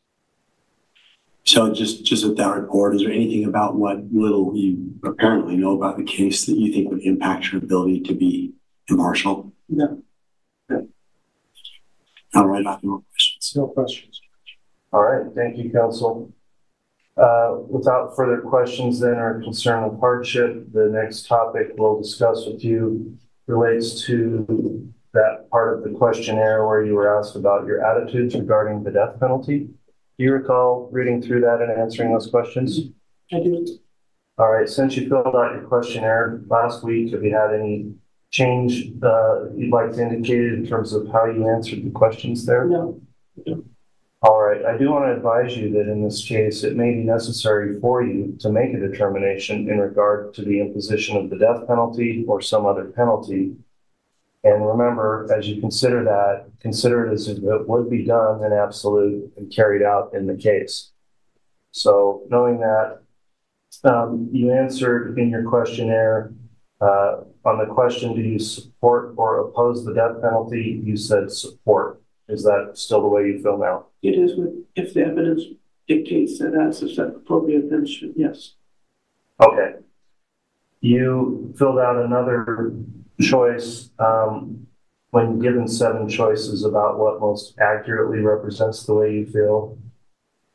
So just, just with that report, is there anything about what little you apparently know about the case that you think would impact your ability to be impartial? No. No. All right, I have no questions. No questions. All right, thank you, counsel. Uh, without further questions then or concern of hardship, the next topic we'll discuss with you relates to that part of the questionnaire where you were asked about your attitudes regarding the death penalty. Do you recall reading through that and answering those questions? I do. All right, since you filled out your questionnaire last week, have you had any change uh, you'd like to indicate in terms of how you answered the questions there? No. No. All right, I do want to advise you that in this case, it may be necessary for you to make a determination in regard to the imposition of the death penalty or some other penalty. And remember, as you consider that, consider it as if it would be done in absolute and carried out in the case. So knowing that, um, you answered in your questionnaire uh, on the question, do you support or oppose the death penalty? You said support. Is that still the way you feel now? It is with, if the evidence dictates that that's the appropriate, then should, yes. Okay. You filled out another choice um, when given seven choices about what most accurately represents the way you feel.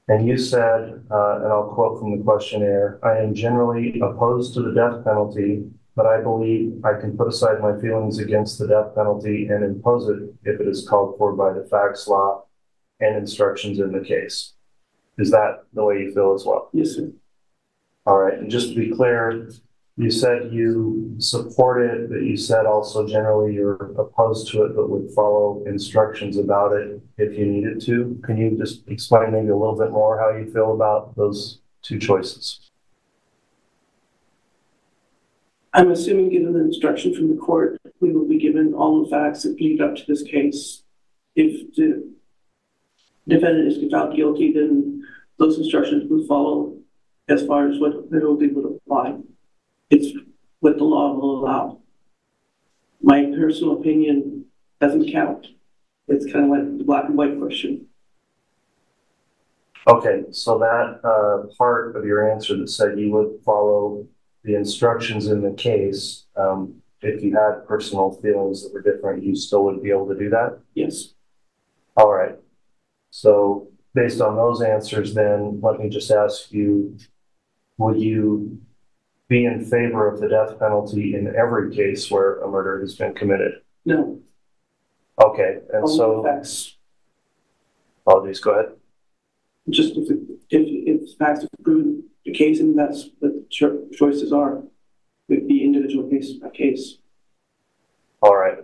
And you said, uh, and I'll quote from the questionnaire, I am generally opposed to the death penalty, but I believe I can put aside my feelings against the death penalty and impose it if it is called for by the facts, law, and instructions in the case. Is that the way you feel as well? Yes, sir. All right. And just to be clear, you said you support it, but you said also generally you're opposed to it, but would follow instructions about it if you needed to. Can you just explain maybe a little bit more how you feel about those two choices? I'm assuming, given the instruction from the court, we will be given all the facts that lead up to this case. If the defendant is found guilty, then those instructions will follow as far as what penalty would apply. It's what the law will allow. My personal opinion doesn't count. It's kind of like the black and white question. Okay, so that uh, part of your answer that said you would follow the instructions in the case, um, if you had personal feelings that were different, you still would be able to do that? Yes. All right. So based on those answers, then let me just ask you, would you be in favor of the death penalty in every case where a murder has been committed? No. Okay, and Only so, facts. apologies, go ahead. Just if, it, if, if facts have proven the case, and that's what the cho- choices are, with the individual case by case. All right.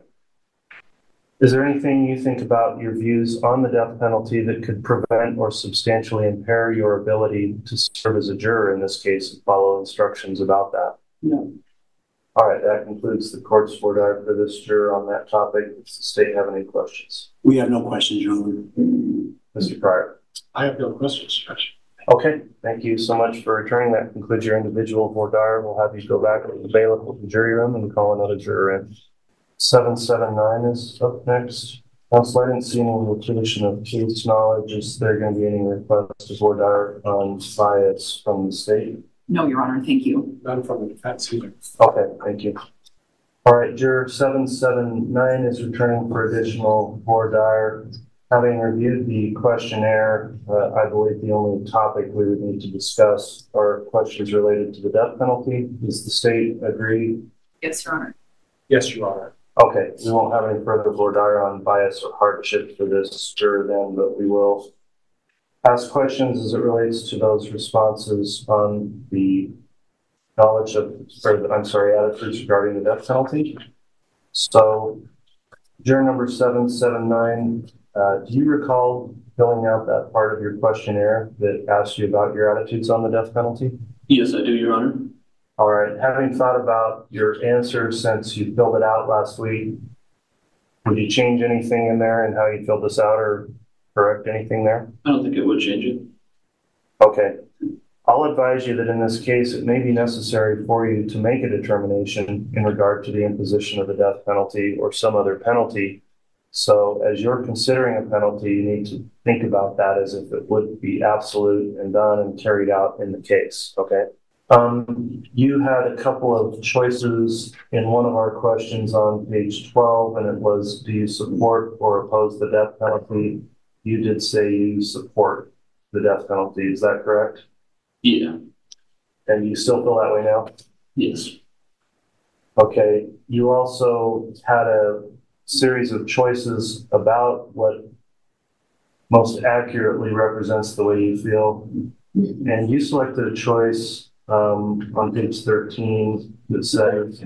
Is there anything you think about your views on the death penalty that could prevent or substantially impair your ability to serve as a juror in this case and follow instructions about that? No. All right, that concludes the court's voir dire for this juror on that topic. Does the state have any questions? We have no questions, Your Honor. Mister Pryor. I have no questions, Judge. Okay, thank you so much for returning. That concludes your individual voir dire. We'll have you go back to the bailiff of the jury room and call another juror in. seven seven nine is up next. Counsel, I didn't see any litigation of case knowledge. Is there going to be any request of voir dire on bias from the state? No, Your Honor, thank you. None from the defense either. Okay, thank you. All right, juror seven seven nine is returning for additional voir dire. Having reviewed the questionnaire, uh, I believe the only topic we would need to discuss are questions related to the death penalty. Does the state agree? Yes, Your Honor. Yes, Your Honor. Okay, we won't have any further voir dire on bias or hardship for this juror then, but we will ask questions as it relates to those responses on the knowledge of, or I'm sorry, attitudes regarding the death penalty. So, juror number seven seven nine, uh, do you recall filling out that part of your questionnaire that asked you about your attitudes on the death penalty? Yes, I do, Your Honor. All right, having thought about your answer since you filled it out last week, would you change anything in there and how you filled this out or correct anything there? I don't think it would change it. Okay. I'll advise you that in this case, it may be necessary for you to make a determination in regard to the imposition of the death penalty or some other penalty. So as you're considering a penalty, you need to think about that as if it would be absolute and done and carried out in the case, okay? Um, you had a couple of choices in one of our questions on page twelve, and it was, do you support or oppose the death penalty? You did say you support the death penalty, is that correct? Yeah. And you still feel that way now? Yes. Okay. You also had a series of choices about what most accurately represents the way you feel. And you selected a choice um, on page thirteen that says,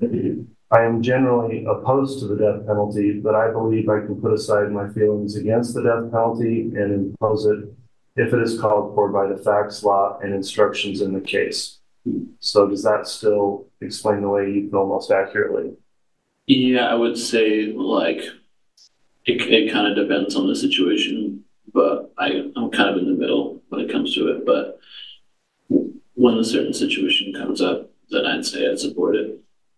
I am generally opposed to the death penalty, but I believe I can put aside my feelings against the death penalty and impose it if it is called for by the facts, law, and instructions in the case. So does that still explain the way you feel most accurately? Yeah, I would say like it, it kind of depends on the situation, but I, I'm kind of in the middle when it comes to it. But when a certain situation comes up, then I'd say I'd support it.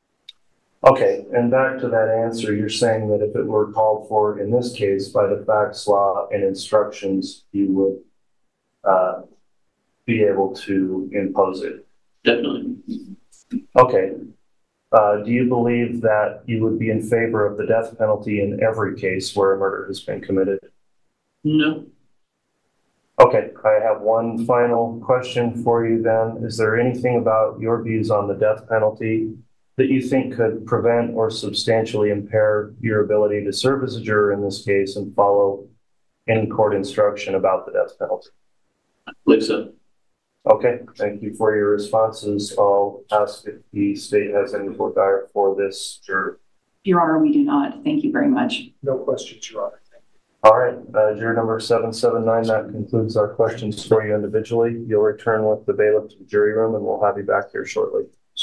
Okay, and back to that answer, you're saying that if it were called for in this case by the facts, law, and instructions, you would uh, be able to impose it? Definitely. Okay. Uh, do you believe that you would be in favor of the death penalty in every case where a murder has been committed? No. Okay, I have one final question for you then. Is there anything about your views on the death penalty that you think could prevent or substantially impair your ability to serve as a juror in this case and follow any court instruction about the death penalty? I believe so. Okay, thank you for your responses. I'll ask if the state has any for dire for this juror. Your Honor, we do not. Thank you very much. No questions, Your Honor. All right, uh, juror number seven seven nine, that concludes our questions for you individually. You'll return with the bailiff to the jury room and we'll have you back here shortly.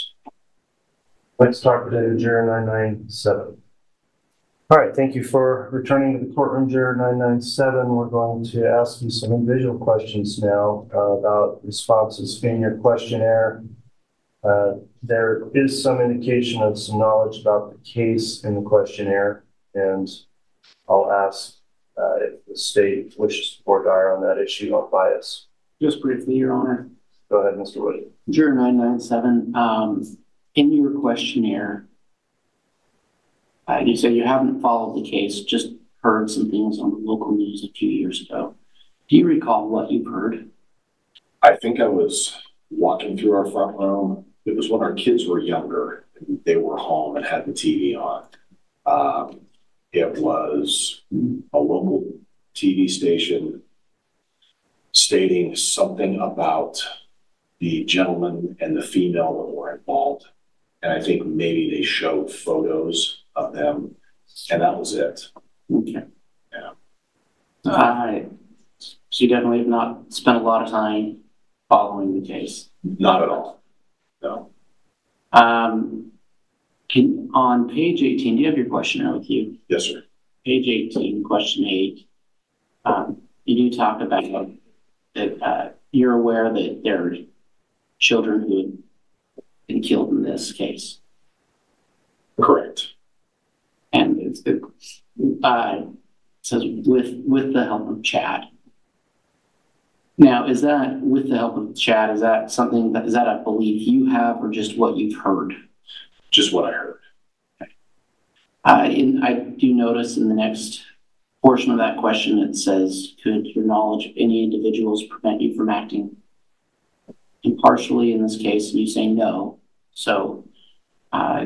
Let's talk to juror nine nine seven. All right, thank you for returning to the courtroom, juror nine nine seven. We're going to ask you some individual questions now uh, about responses in your questionnaire. Uh, there is some indication of some knowledge about the case in the questionnaire, and I'll ask uh, if the state wishes to pour dire on that issue on bias. Just briefly, Your Honor. Go ahead, Mister Wood. Juror nine nine seven, um, in your questionnaire, uh, you say you haven't followed the case, just heard some things on the local news a few years ago. Do you recall what you've heard? I think I was walking through our front room. It was when our kids were younger. They were home and had the T V on. Um, it was a local T V station stating something about the gentleman and the female that were involved. And I think maybe they showed photos of them, and that was it. Okay. Yeah. Uh, so you definitely have not spent a lot of time following the case? Not at all. No. Um, can, on page eighteen, do you have your questionnaire with you? Yes, sir. Page eighteen, question eight. Um, you do talk about that uh, you're aware that there are children who have been killed in this case. Correct. And it's, it uh, says with with the help of Chad. Now, is that with the help of Chad? Is that something that is that a belief you have, or just what you've heard? Just what I heard. Okay. Uh, in, I do notice in the next portion of that question it says, "Could your knowledge of any individuals prevent you from acting impartially in this case?" And you say no. So, uh,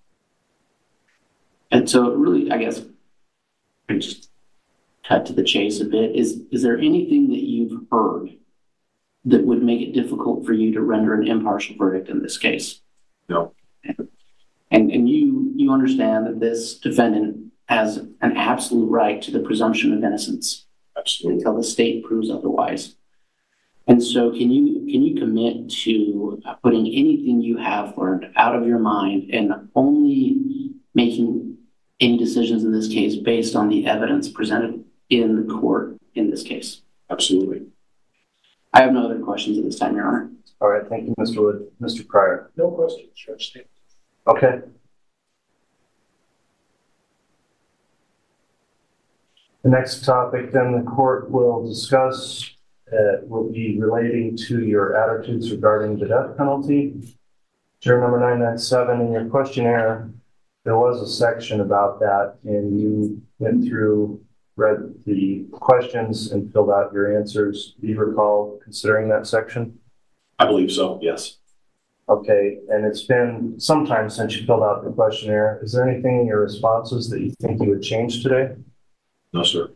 and so really, I guess, I just cut to the chase a bit. Is is there anything that you've heard that would make it difficult for you to render an impartial verdict in this case? No. And and you you understand that this defendant has an absolute right to the presumption of innocence. Absolutely. Until the state proves otherwise. And so can you can you commit to uh, putting anything you have learned out of your mind and only making any decisions in this case based on the evidence presented in the court in this case? Absolutely. I have no other questions at this time, Your Honor. All right, thank you, Mister Wood. Mister Pryor. No questions, Judge State. Okay. The next topic then the court will discuss uh, will be relating to your attitudes regarding the death penalty. Juror number nine nine seven, in your questionnaire, there was a section about that, and you went through, read the questions and filled out your answers. Do you recall considering that section? I believe so, yes. Okay, and it's been some time since you filled out the questionnaire. Is there anything in your responses that you think you would change today? No, sir.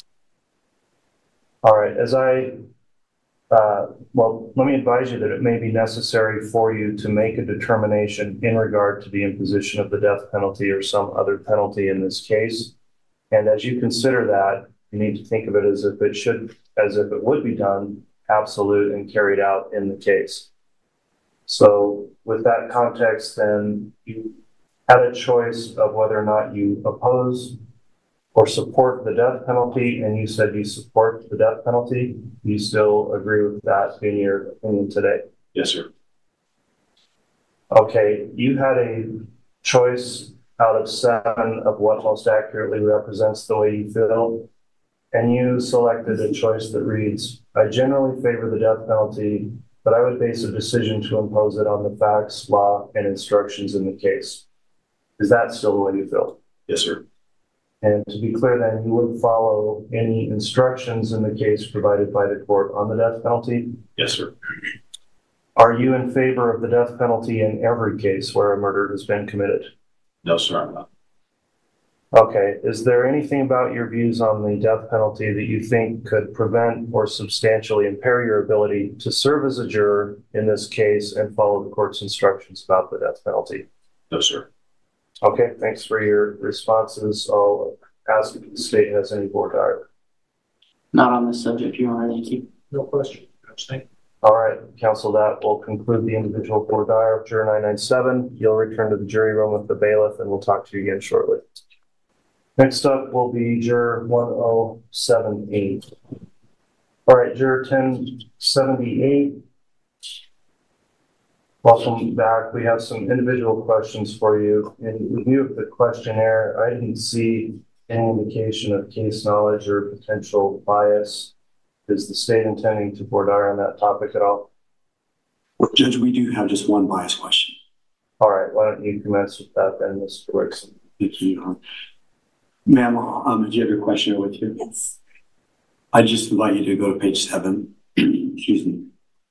All right, as I, uh, well, let me advise you that it may be necessary for you to make a determination in regard to the imposition of the death penalty or some other penalty in this case. And as you consider that, you need to think of it as if it should, as if it would be done, absolute and carried out in the case. So with that context, then you had a choice of whether or not you oppose or support the death penalty, and you said you support the death penalty. Do you still agree with that in your opinion today? Yes, sir. Okay, you had a choice out of seven of what most accurately represents the way you feel, and you selected a choice that reads, I generally favor the death penalty, but I would base a decision to impose it on the facts, law, and instructions in the case. Is that still the way you feel? Yes, sir. And to be clear then, you would follow any instructions in the case provided by the court on the death penalty? Yes, sir. Are you in favor of the death penalty in every case where a murder has been committed? No, sir, I'm not. Okay. Is there anything about your views on the death penalty that you think could prevent or substantially impair your ability to serve as a juror in this case and follow the court's instructions about the death penalty? No, sir. Okay, thanks for your responses. I'll ask if the state has any board dire. Not on this subject, Your Honor. Thank you. No question. Judge, thank you. All right, counsel, that will conclude the individual board dire of juror nine ninety-seven. You'll return to the jury room with the bailiff and we'll talk to you again shortly. Next up will be juror one oh seven eight. All right, juror ten seventy-eight. Welcome back. We have some individual questions for you. In review of the questionnaire, I didn't see any indication of case knowledge or potential bias. Is the state intending to board dire on that topic at all? Well, Judge, we do have just one bias question. All right, why don't you commence with that then, Mister Wixon? Thank you, Your Honor. Ma'am, um, do you have your questionnaire with you? Yes. I just invite you to go to page seven. Excuse me.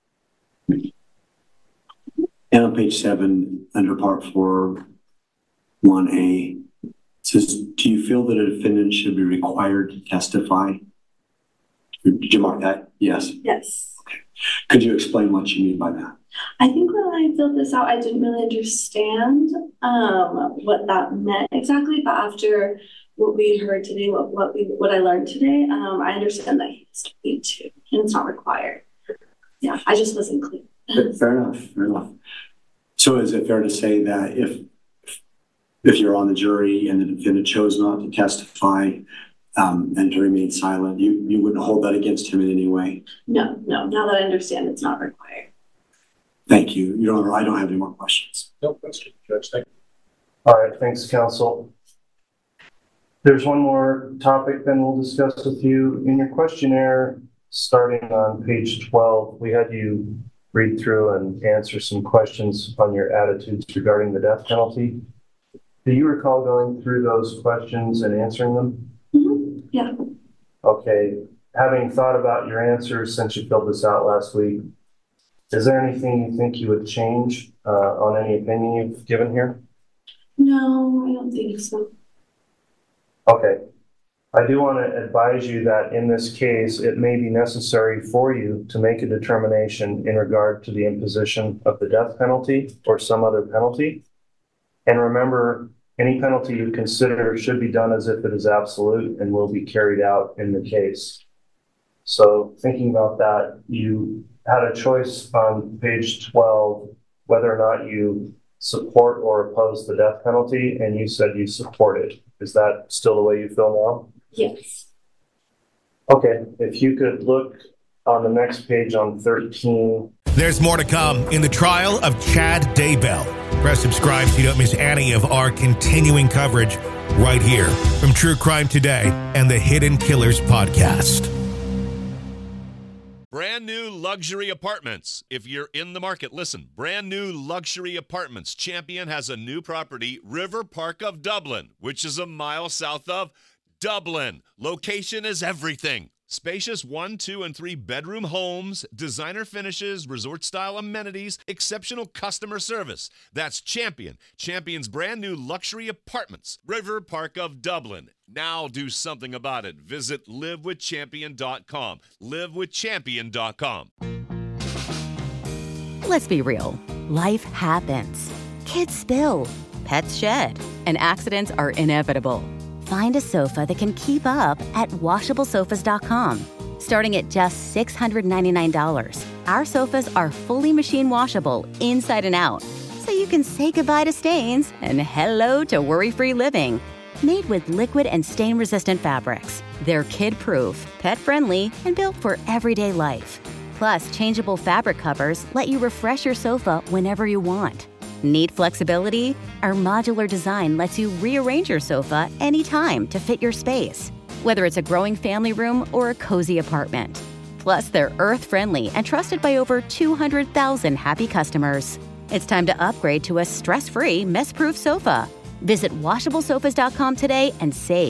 And on page seven, under part four, one A, it says, do you feel that a defendant should be required to testify? Did you mark that? Yes. Yes. Okay. Could you explain what you mean by that? I think when I filled this out, I didn't really understand um, what that meant exactly, but after what we heard today, what what we what I learned today, um, I understand that he has to be too, and it's not required. Yeah, I just wasn't clear. Fair enough. Fair enough. So is it fair to say that if if you're on the jury and the defendant chose not to testify um, and to remain silent, you you wouldn't hold that against him in any way? No, no. Now that I understand, it's not required. Thank you, Your Honor. I don't have any more questions. No question, Judge. Thank you. All right, thanks, counsel. There's one more topic then we'll discuss with you. In your questionnaire, starting on page twelve, we had you read through and answer some questions on your attitudes regarding the death penalty. Do you recall going through those questions and answering them? Mm-hmm. Yeah. Okay. Having thought about your answers since you filled this out last week, is there anything you think you would change uh, on any opinion you've given here? No, I don't think so. Okay. I do want to advise you that in this case, it may be necessary for you to make a determination in regard to the imposition of the death penalty or some other penalty. And remember, any penalty you consider should be done as if it is absolute and will be carried out in the case. So thinking about that, you had a choice on page twelve, whether or not you support or oppose the death penalty, and you said you support it. Is that still the way you feel now? Yes. Okay, if you could look on the next page on thirteen. There's more to come in the trial of Chad Daybell. Press subscribe so you don't miss any of our continuing coverage right here from True Crime Today and the Hidden Killers podcast. Brand new luxury apartments. If you're in the market, listen. Brand new luxury apartments. Champion has a new property, River Park of Dublin, which is a mile south of Dublin. Location is everything. Spacious one, two, and three bedroom homes, designer finishes, resort-style amenities, exceptional customer service. That's Champion. Champion's brand new luxury apartments, River Park of Dublin. Now do something about it. Visit live with champion dot com. live with champion dot com. Let's be real. Life happens. Kids spill. Pets shed. And accidents are inevitable. Find a sofa that can keep up at washable sofas dot com. Starting at just six hundred ninety-nine dollars, our sofas are fully machine washable inside and out, so you can say goodbye to stains and hello to worry-free living. Made with liquid and stain-resistant fabrics, they're kid-proof, pet-friendly, and built for everyday life. Plus, changeable fabric covers let you refresh your sofa whenever you want. Need flexibility? Our modular design lets you rearrange your sofa anytime to fit your space, whether it's a growing family room or a cozy apartment. Plus, they're earth-friendly and trusted by over two hundred thousand happy customers. It's time to upgrade to a stress-free, mess-proof sofa. Visit washable sofas dot com today and save.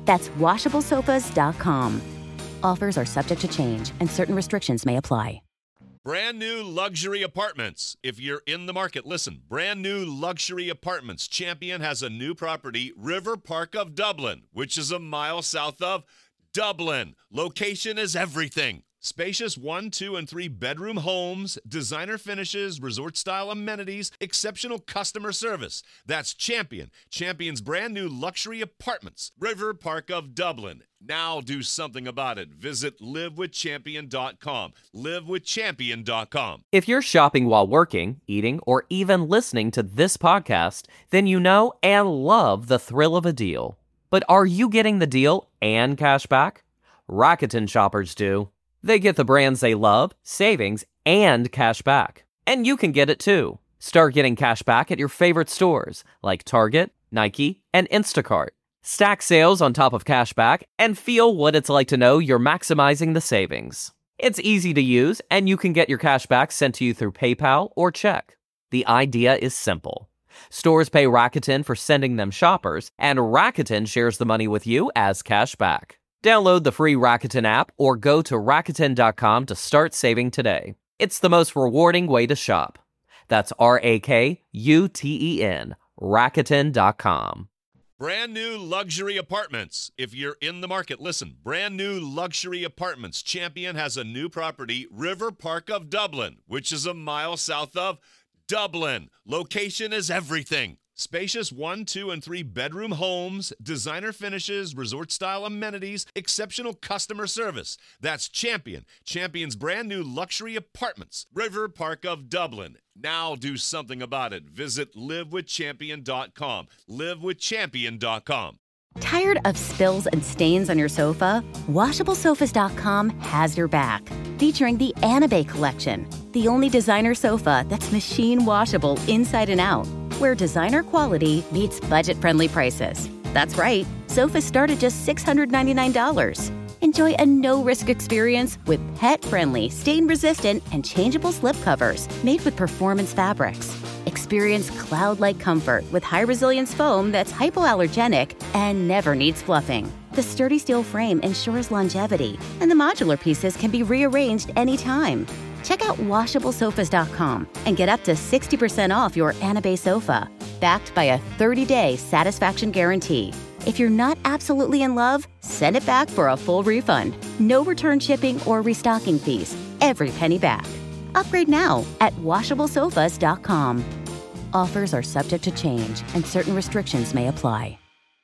That's washable sofas dot com. Offers are subject to change and certain restrictions may apply. Brand new luxury apartments. If you're in the market, listen. Brand new luxury apartments. Champion has a new property, River Park of Dublin, which is a mile south of Dublin. Location is everything. Spacious one, two, and three bedroom homes, designer finishes, resort-style amenities, exceptional customer service. That's Champion. Champion's brand new luxury apartments, River Park of Dublin. Now do something about it. Visit live with champion dot com. live with champion dot com. If you're shopping while working, eating, or even listening to this podcast, then you know and love the thrill of a deal. But are you getting the deal and cash back? Rakuten shoppers do. They get the brands they love, savings, and cash back. And you can get it too. Start getting cash back at your favorite stores like Target, Nike, and Instacart. Stack sales on top of cash back and feel what it's like to know you're maximizing the savings. It's easy to use, and you can get your cash back sent to you through PayPal or check. The idea is simple. Stores pay Rakuten for sending them shoppers, and Rakuten shares the money with you as cash back. Download the free Rakuten app or go to Rakuten dot com to start saving today. It's the most rewarding way to shop. That's R A K U T E N, Rakuten dot com. Brand new luxury apartments. If you're in the market, listen. Brand new luxury apartments. Champion has a new property, River Park of Dublin, which is a mile south of Dublin. Location is everything. Spacious one, two, and three bedroom homes, designer finishes, resort-style amenities, exceptional customer service. That's Champion. Champion's brand new luxury apartments, River Park of Dublin. Now do something about it. Visit live with champion dot com. live with champion dot com. Tired of spills and stains on your sofa? washable sofas dot com has your back. Featuring the Anabay collection, the only designer sofa that's machine washable inside and out, where designer quality meets budget-friendly prices. That's right, sofas start at just six hundred ninety-nine dollars. Enjoy a no-risk experience with pet-friendly, stain-resistant, and changeable slip covers made with performance fabrics. Experience cloud-like comfort with high-resilience foam that's hypoallergenic and never needs fluffing. The sturdy steel frame ensures longevity, and the modular pieces can be rearranged anytime. Check out washable sofas dot com and get up to sixty percent off your Anabay sofa, backed by a thirty-day satisfaction guarantee. If you're not absolutely in love, send it back for a full refund. No return shipping or restocking fees. Every penny back. Upgrade now at washable sofas dot com. Offers are subject to change and certain restrictions may apply.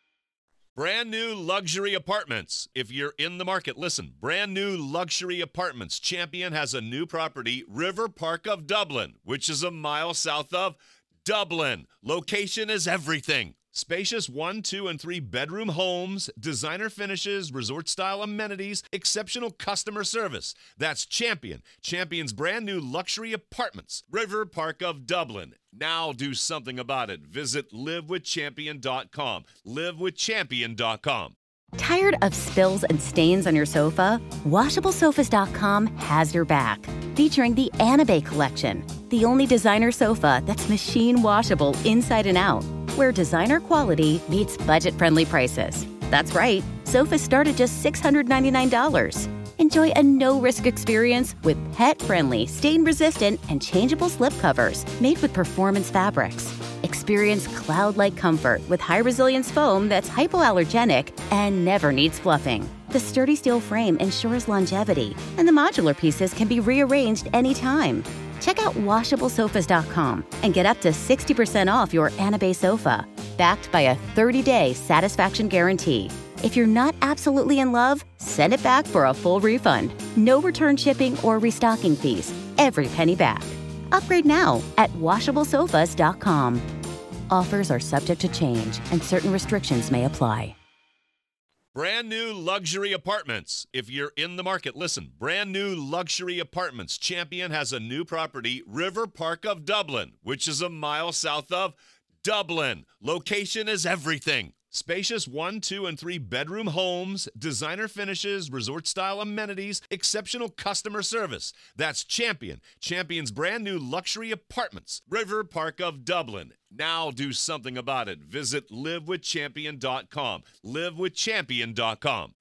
Brand new luxury apartments. If you're in the market, listen. Brand new luxury apartments. Champion has a new property, River Park of Dublin, which is a mile south of Dublin. Location is everything. Spacious one, two, and three bedroom homes, designer finishes, resort-style amenities, exceptional customer service. That's Champion. Champion's brand new luxury apartments, River Park of Dublin. Now do something about it. Visit live with champion dot com. live with champion dot com. Tired of spills and stains on your sofa? washable sofas dot com has your back. Featuring the Anabay collection, the only designer sofa that's machine washable inside and out, where designer quality meets budget-friendly prices. That's right, sofas start at just six hundred ninety-nine dollars. Enjoy a no-risk experience with pet-friendly, stain-resistant, and changeable slip covers made with performance fabrics. Experience cloud-like comfort with high-resilience foam that's hypoallergenic and never needs fluffing. The sturdy steel frame ensures longevity, and the modular pieces can be rearranged anytime. Check out washable sofas dot com and get up to sixty percent off your Anabay sofa, backed by a thirty-day satisfaction guarantee. If you're not absolutely in love, send it back for a full refund. No return shipping or restocking fees. Every penny back. Upgrade now at washable sofas dot com. Offers are subject to change and certain restrictions may apply. Brand new luxury apartments. If you're in the market, listen. Brand new luxury apartments. Champion has a new property, River Park of Dublin, which is a mile south of Dublin. Location is everything. Spacious one, two, and three bedroom homes, designer finishes, resort-style amenities, exceptional customer service. That's Champion. Champion's brand new luxury apartments. River Park of Dublin. Now do something about it. Visit live with champion dot com. live with champion dot com.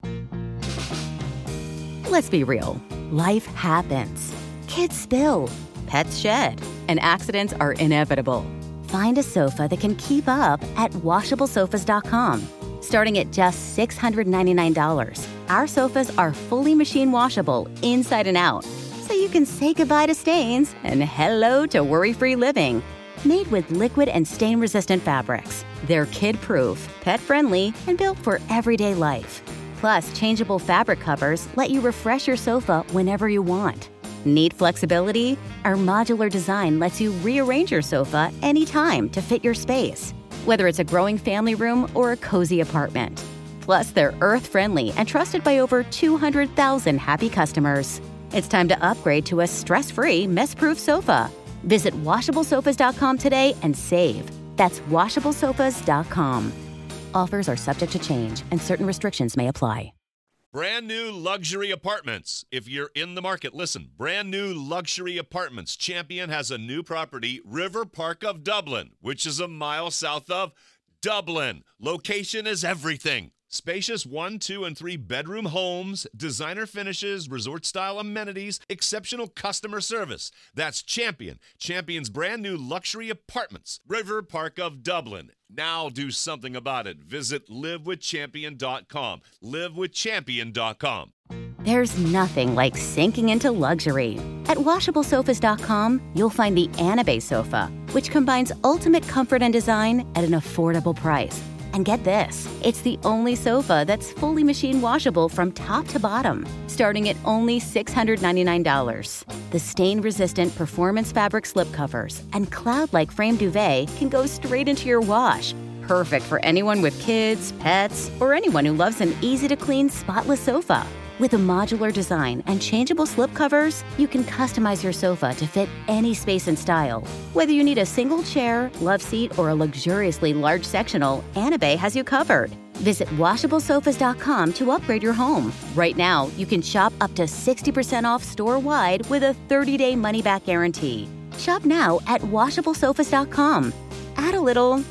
Let's be real. Life happens. Kids spill. Pets shed. And accidents are inevitable. Find a sofa that can keep up at washable sofas dot com. Starting at just six hundred ninety-nine dollars, our sofas are fully machine washable inside and out, so you can say goodbye to stains and hello to worry-free living. Made with liquid and stain-resistant fabrics, they're kid-proof, pet-friendly, and built for everyday life. Plus, changeable fabric covers let you refresh your sofa whenever you want. Need flexibility? Our modular design lets you rearrange your sofa anytime to fit your space, whether it's a growing family room or a cozy apartment. Plus, they're earth-friendly and trusted by over two hundred thousand happy customers. It's time to upgrade to a stress-free, mess-proof sofa. Visit washable sofas dot com today and save. That's washable sofas dot com. Offers are subject to change and certain restrictions may apply. Brand new luxury apartments. If you're in the market, listen. Brand new luxury apartments. Champion has a new property, River Park of Dublin, which is a mile south of Dublin. Location is everything. Spacious one, two, and three bedroom homes, designer finishes, resort-style amenities, exceptional customer service. That's Champion. Champion's brand new luxury apartments, River Park of Dublin. Now do something about it. Visit live with champion dot com. live with champion dot com. There's nothing like sinking into luxury. At washable sofas dot com, you'll find the Anabe sofa, which combines ultimate comfort and design at an affordable price. And get this, it's the only sofa that's fully machine washable from top to bottom, starting at only six hundred ninety-nine dollars. The stain-resistant performance fabric slipcovers and cloud-like frame duvet can go straight into your wash. Perfect for anyone with kids, pets, or anyone who loves an easy-to-clean, spotless sofa. With a modular design and changeable slipcovers, you can customize your sofa to fit any space and style. Whether you need a single chair, love seat, or a luxuriously large sectional, Anabe has you covered. Visit washable sofas dot com to upgrade your home. Right now, you can shop up to sixty percent off store-wide with a thirty-day money-back guarantee. Shop now at washable sofas dot com. Add a little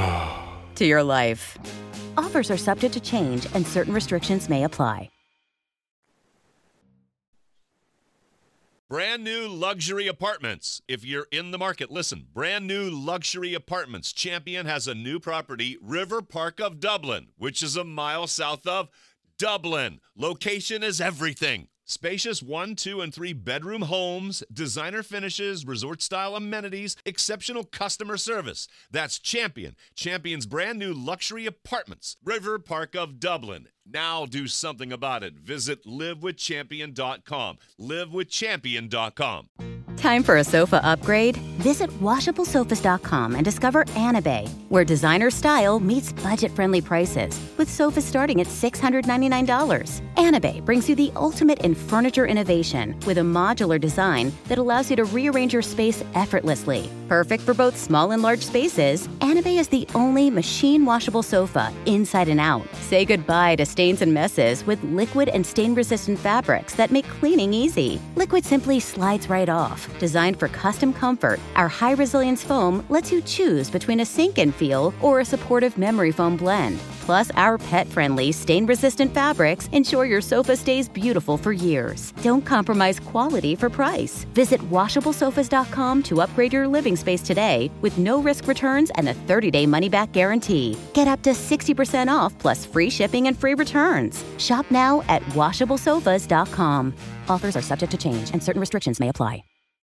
to your life. Offers are subject to change and certain restrictions may apply. Brand new luxury apartments. If you're in the market, listen. Brand new luxury apartments. Champion has a new property, River Park of Dublin, which is a mile south of Dublin. Location is everything. Spacious one, two, and three bedroom homes, designer finishes, resort-style amenities, exceptional customer service. That's Champion. Champion's brand new luxury apartments, River Park of Dublin. Now do something about it. Visit live with champion dot com. live with champion dot com. Time for a sofa upgrade? Visit washable sofas dot com and discover Anabe, where designer style meets budget-friendly prices, with sofas starting at six hundred ninety-nine dollars. Anabe brings you the ultimate in furniture innovation with a modular design that allows you to rearrange your space effortlessly. Perfect for both small and large spaces, Anabe is the only machine washable sofa inside and out. Say goodbye to stains and messes with liquid and stain-resistant fabrics that make cleaning easy. Liquid simply slides right off. Designed for custom comfort, our high-resilience foam lets you choose between a sink-in feel or a supportive memory foam blend. Plus, our pet-friendly, stain-resistant fabrics ensure your sofa stays beautiful for years. Don't compromise quality for price. Visit washable sofas dot com to upgrade your living space today with no-risk returns and a thirty-day money-back guarantee. Get up to sixty percent off plus free shipping and free returns. Shop now at washable sofas dot com. Offers are subject to change and certain restrictions may apply.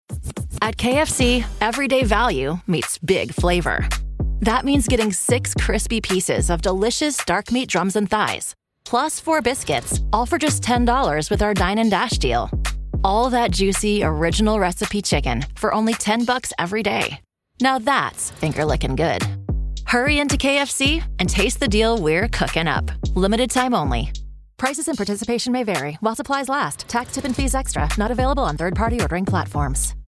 At K F C, everyday value meets big flavor. That means getting six crispy pieces of delicious dark meat drums and thighs, plus four biscuits, all for just ten dollars with our Dine and Dash deal. All that juicy, original recipe chicken for only ten bucks every day. Now that's finger-licking good. Hurry into K F C and taste the deal we're cooking up. Limited time only. Prices and participation may vary while supplies last. Tax, tip, and fees extra. Not available on third-party ordering platforms.